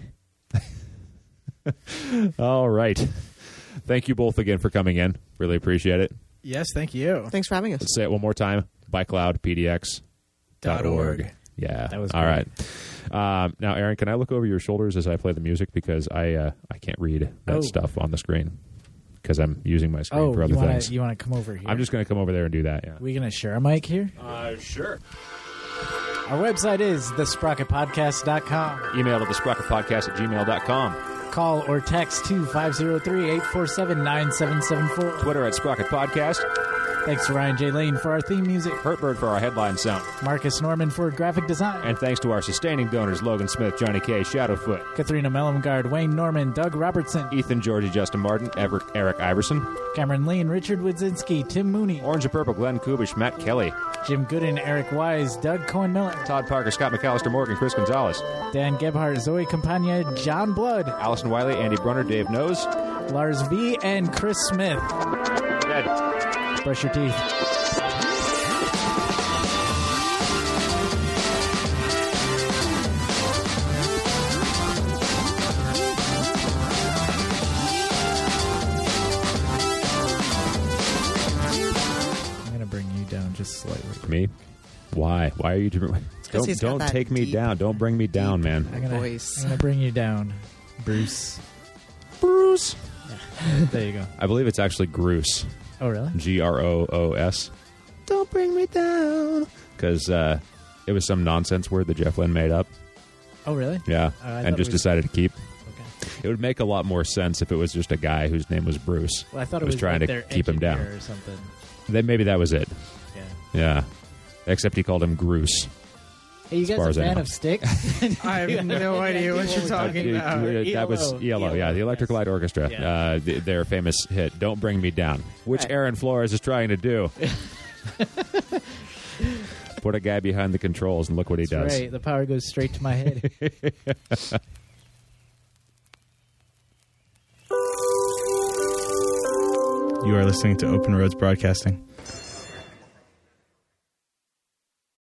All right. Thank you both again for coming in. Really appreciate it. Yes, thank you. Thanks for having us. Let's say it one more time. BikeCloudPDX.org. Yeah. That was all great. right. Now, Aaron, can I look over your shoulders as I play the music because I can't read that Oh. stuff on the screen because I'm using my screen for other things. you want to come over here? I'm just going to come over there and do that. Yeah. We gonna share a mic here? Sure. Our website is thesprocketpodcast.com. Email to thesprocketpodcast@gmail.com. Call or text to 503-847-9774. Twitter at Sprocket Podcast. Thanks to Ryan J. Lane for our theme music, Hurtbird for our headline sound. Marcus Norman for graphic design, And thanks to our sustaining donors, Logan Smith, Johnny K, Shadowfoot, Katharina Mellumgard, Wayne Norman, Doug Robertson, Ethan Georgie, Justin Martin, Eric Iverson, Cameron Lean, Richard Wodzinski, Tim Mooney, Orange and Purple, Glenn Kubish, Matt Kelly, Jim Gooden, Eric Wise, Doug Cohen-Miller, Todd Parker, Scott McAllister, Morgan, Chris Gonzalez, Dan Gebhardt, Zoe Campagna, John Blood, Allison Wiley, Andy Brunner, Dave Knows. Lars V, and Chris Smith. Dead. Brush your teeth. I'm going to bring you down just slightly. Me? Why? Why are you? he's got Don't that take me deep- down. Don't bring me down, man. I'm gonna Voice. bring you down, Bruce. Bruce. There you go. I believe it's actually Groos. Oh, really? Groos. Don't bring me down. Because it was some nonsense word that Jeff Lynne made up. Oh, really? Yeah. I and thought just it was- decided to keep. Okay. It would make a lot more sense if it was just a guy whose name was Bruce. Well, I thought it was was trying like to their keep him down. engineer or something. Then maybe that was it. Yeah. Yeah. Except he called him Groose. Hey, you far guys as a I fan know. of Styx? I have no idea what you're talking about. That was ELO, yeah, the Electric Light Orchestra. Yeah. Their famous hit, Don't Bring Me Down, which Right. Aaron Flores is trying to do. Put a guy behind the controls and look what he That's does. right. The power goes straight to my head. You are listening to Open Roads Broadcasting.